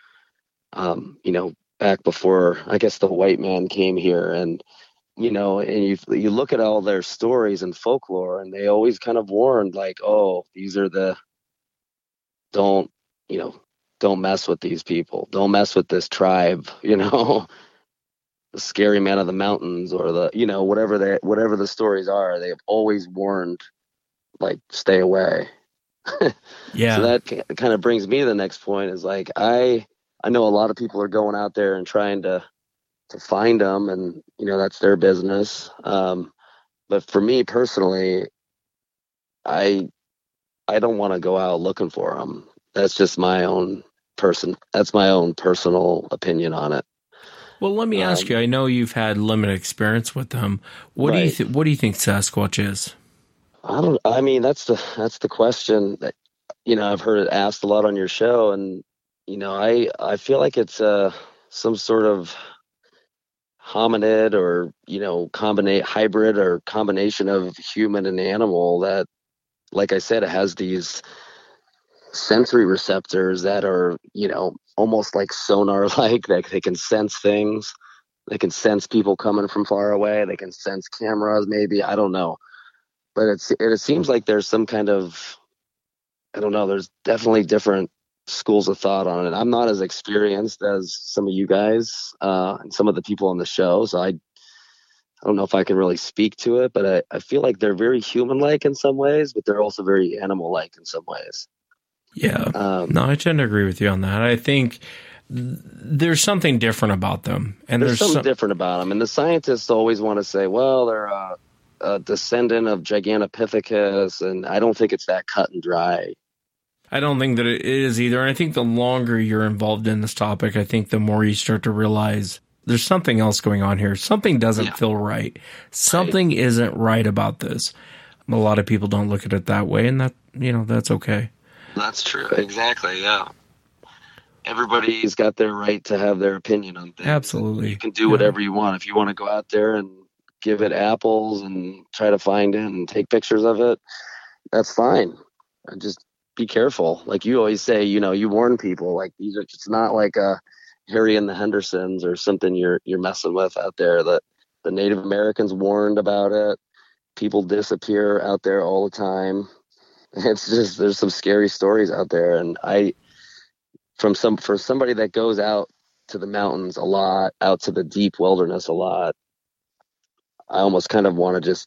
um, you know, back before I guess the white man came here, and you know, and you you look at all their stories and folklore, and they always kind of warned, like, oh, these are the don't you know. Don't mess with these people. Don't mess with this tribe, you know, the scary man of the mountains, or the, you know, whatever they, whatever the stories are, they have always warned, like, stay away. yeah. So that kind of brings me to the next point is like, I, I know a lot of people are going out there and trying to, to find them, and, you know, that's their business. Um, but for me personally, I, I don't want to go out looking for them. That's just my own person. That's my own personal opinion on it. Well, let me ask um, you. I know you've had limited experience with them. What right. do you th- What do you think Sasquatch is? I don't. I mean, that's the that's the question that, you know, I've heard it asked a lot on your show, and you know, I I feel like it's uh some sort of hominid, or you know, combinate hybrid or combination of human and animal that, like I said, it has these sensory receptors that are, you know, almost like sonar like, that they can sense things. They can sense people coming from far away. They can sense cameras, maybe. I don't know. But it's, it, it seems like there's some kind of, I don't know, there's definitely different schools of thought on it. I'm not as experienced as some of you guys uh, and some of the people on the show. So I, I don't know if I can really speak to it, but I, I feel like they're very human-like in some ways, but they're also very animal-like in some ways. Yeah. Um, no, I tend to agree with you on that. I think th- there's something different about them. And there's, there's something some- different about them. And the scientists always want to say, well, they're a, a descendant of Gigantopithecus. And I don't think it's that cut and dry. I don't think that it is either. And I think the longer you're involved in this topic, I think the more you start to realize there's something else going on here. Something doesn't yeah. feel right. Something right. isn't right about this. A lot of people don't look at it that way. And that, you know, that's okay. That's true. Exactly. Yeah. Everybody's got their right to have their opinion on things. Absolutely. You can do whatever yeah. you want. If you want to go out there and give it apples and try to find it and take pictures of it, that's fine. Just be careful. Like you always say, you know, you warn people, like these are, it's not like a Harry and the Hendersons or something you're, you're messing with out there. That the Native Americans warned about it. People disappear out there all the time. It's just, there's some scary stories out there. And I, from some, for somebody that goes out to the mountains a lot, out to the deep wilderness a lot, I almost kind of want to just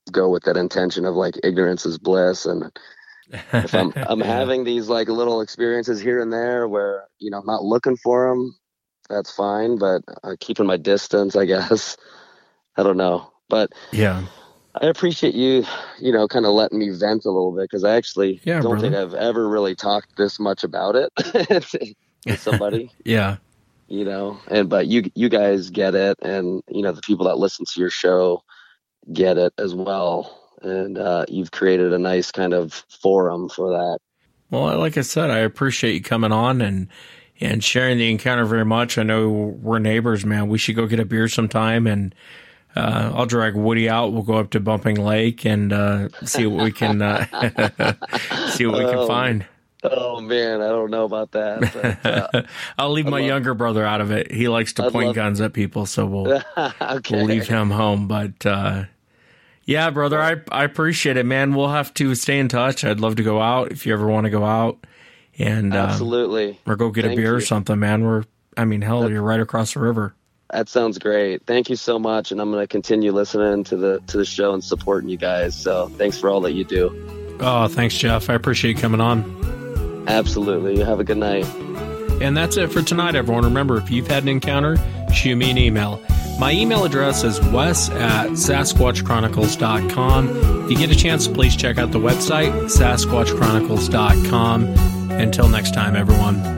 go with that intention of like ignorance is bliss. And if I'm, I'm Yeah. having these like little experiences here and there where, you know, I'm not looking for them, that's fine. But uh, keeping my distance, I guess, I don't know. But Yeah. I appreciate you, you know, kind of letting me vent a little bit, because I actually Yeah, don't brother. think I've ever really talked this much about it to somebody, Yeah. you know. And but you you guys get it, and you know the people that listen to your show get it as well, and uh, you've created a nice kind of forum for that. Well, like I said, I appreciate you coming on and and sharing the encounter very much. I know we're neighbors, man. We should go get a beer sometime, and uh, I'll drag Woody out. We'll go up to Bumping Lake and uh, see what we can uh, see what we can Oh, find. Oh man, I don't know about that. But, uh, I'll leave I'd my love- younger brother out of it. He likes to I'd point love- guns at people, so we'll okay. we'll leave him home. But uh, yeah, brother, I I appreciate it, man. We'll have to stay in touch. I'd love to go out if you ever want to go out, and uh, Absolutely. or go get a Thank beer or you. something, man. We're I mean, hell, you're right across the river. That sounds great. Thank you so much, and I'm going to continue listening to the to the show and supporting you guys. So thanks for all that you do. Oh, thanks, Jeff. I appreciate you coming on. Absolutely. You have a good night. And that's it for tonight, everyone. Remember, if you've had an encounter, shoot me an email. My email address is wes at sasquatch chronicles dot com. If you get a chance, please check out the website, sasquatch chronicles dot com. Until next time, everyone.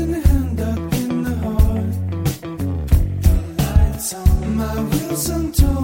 My wheels on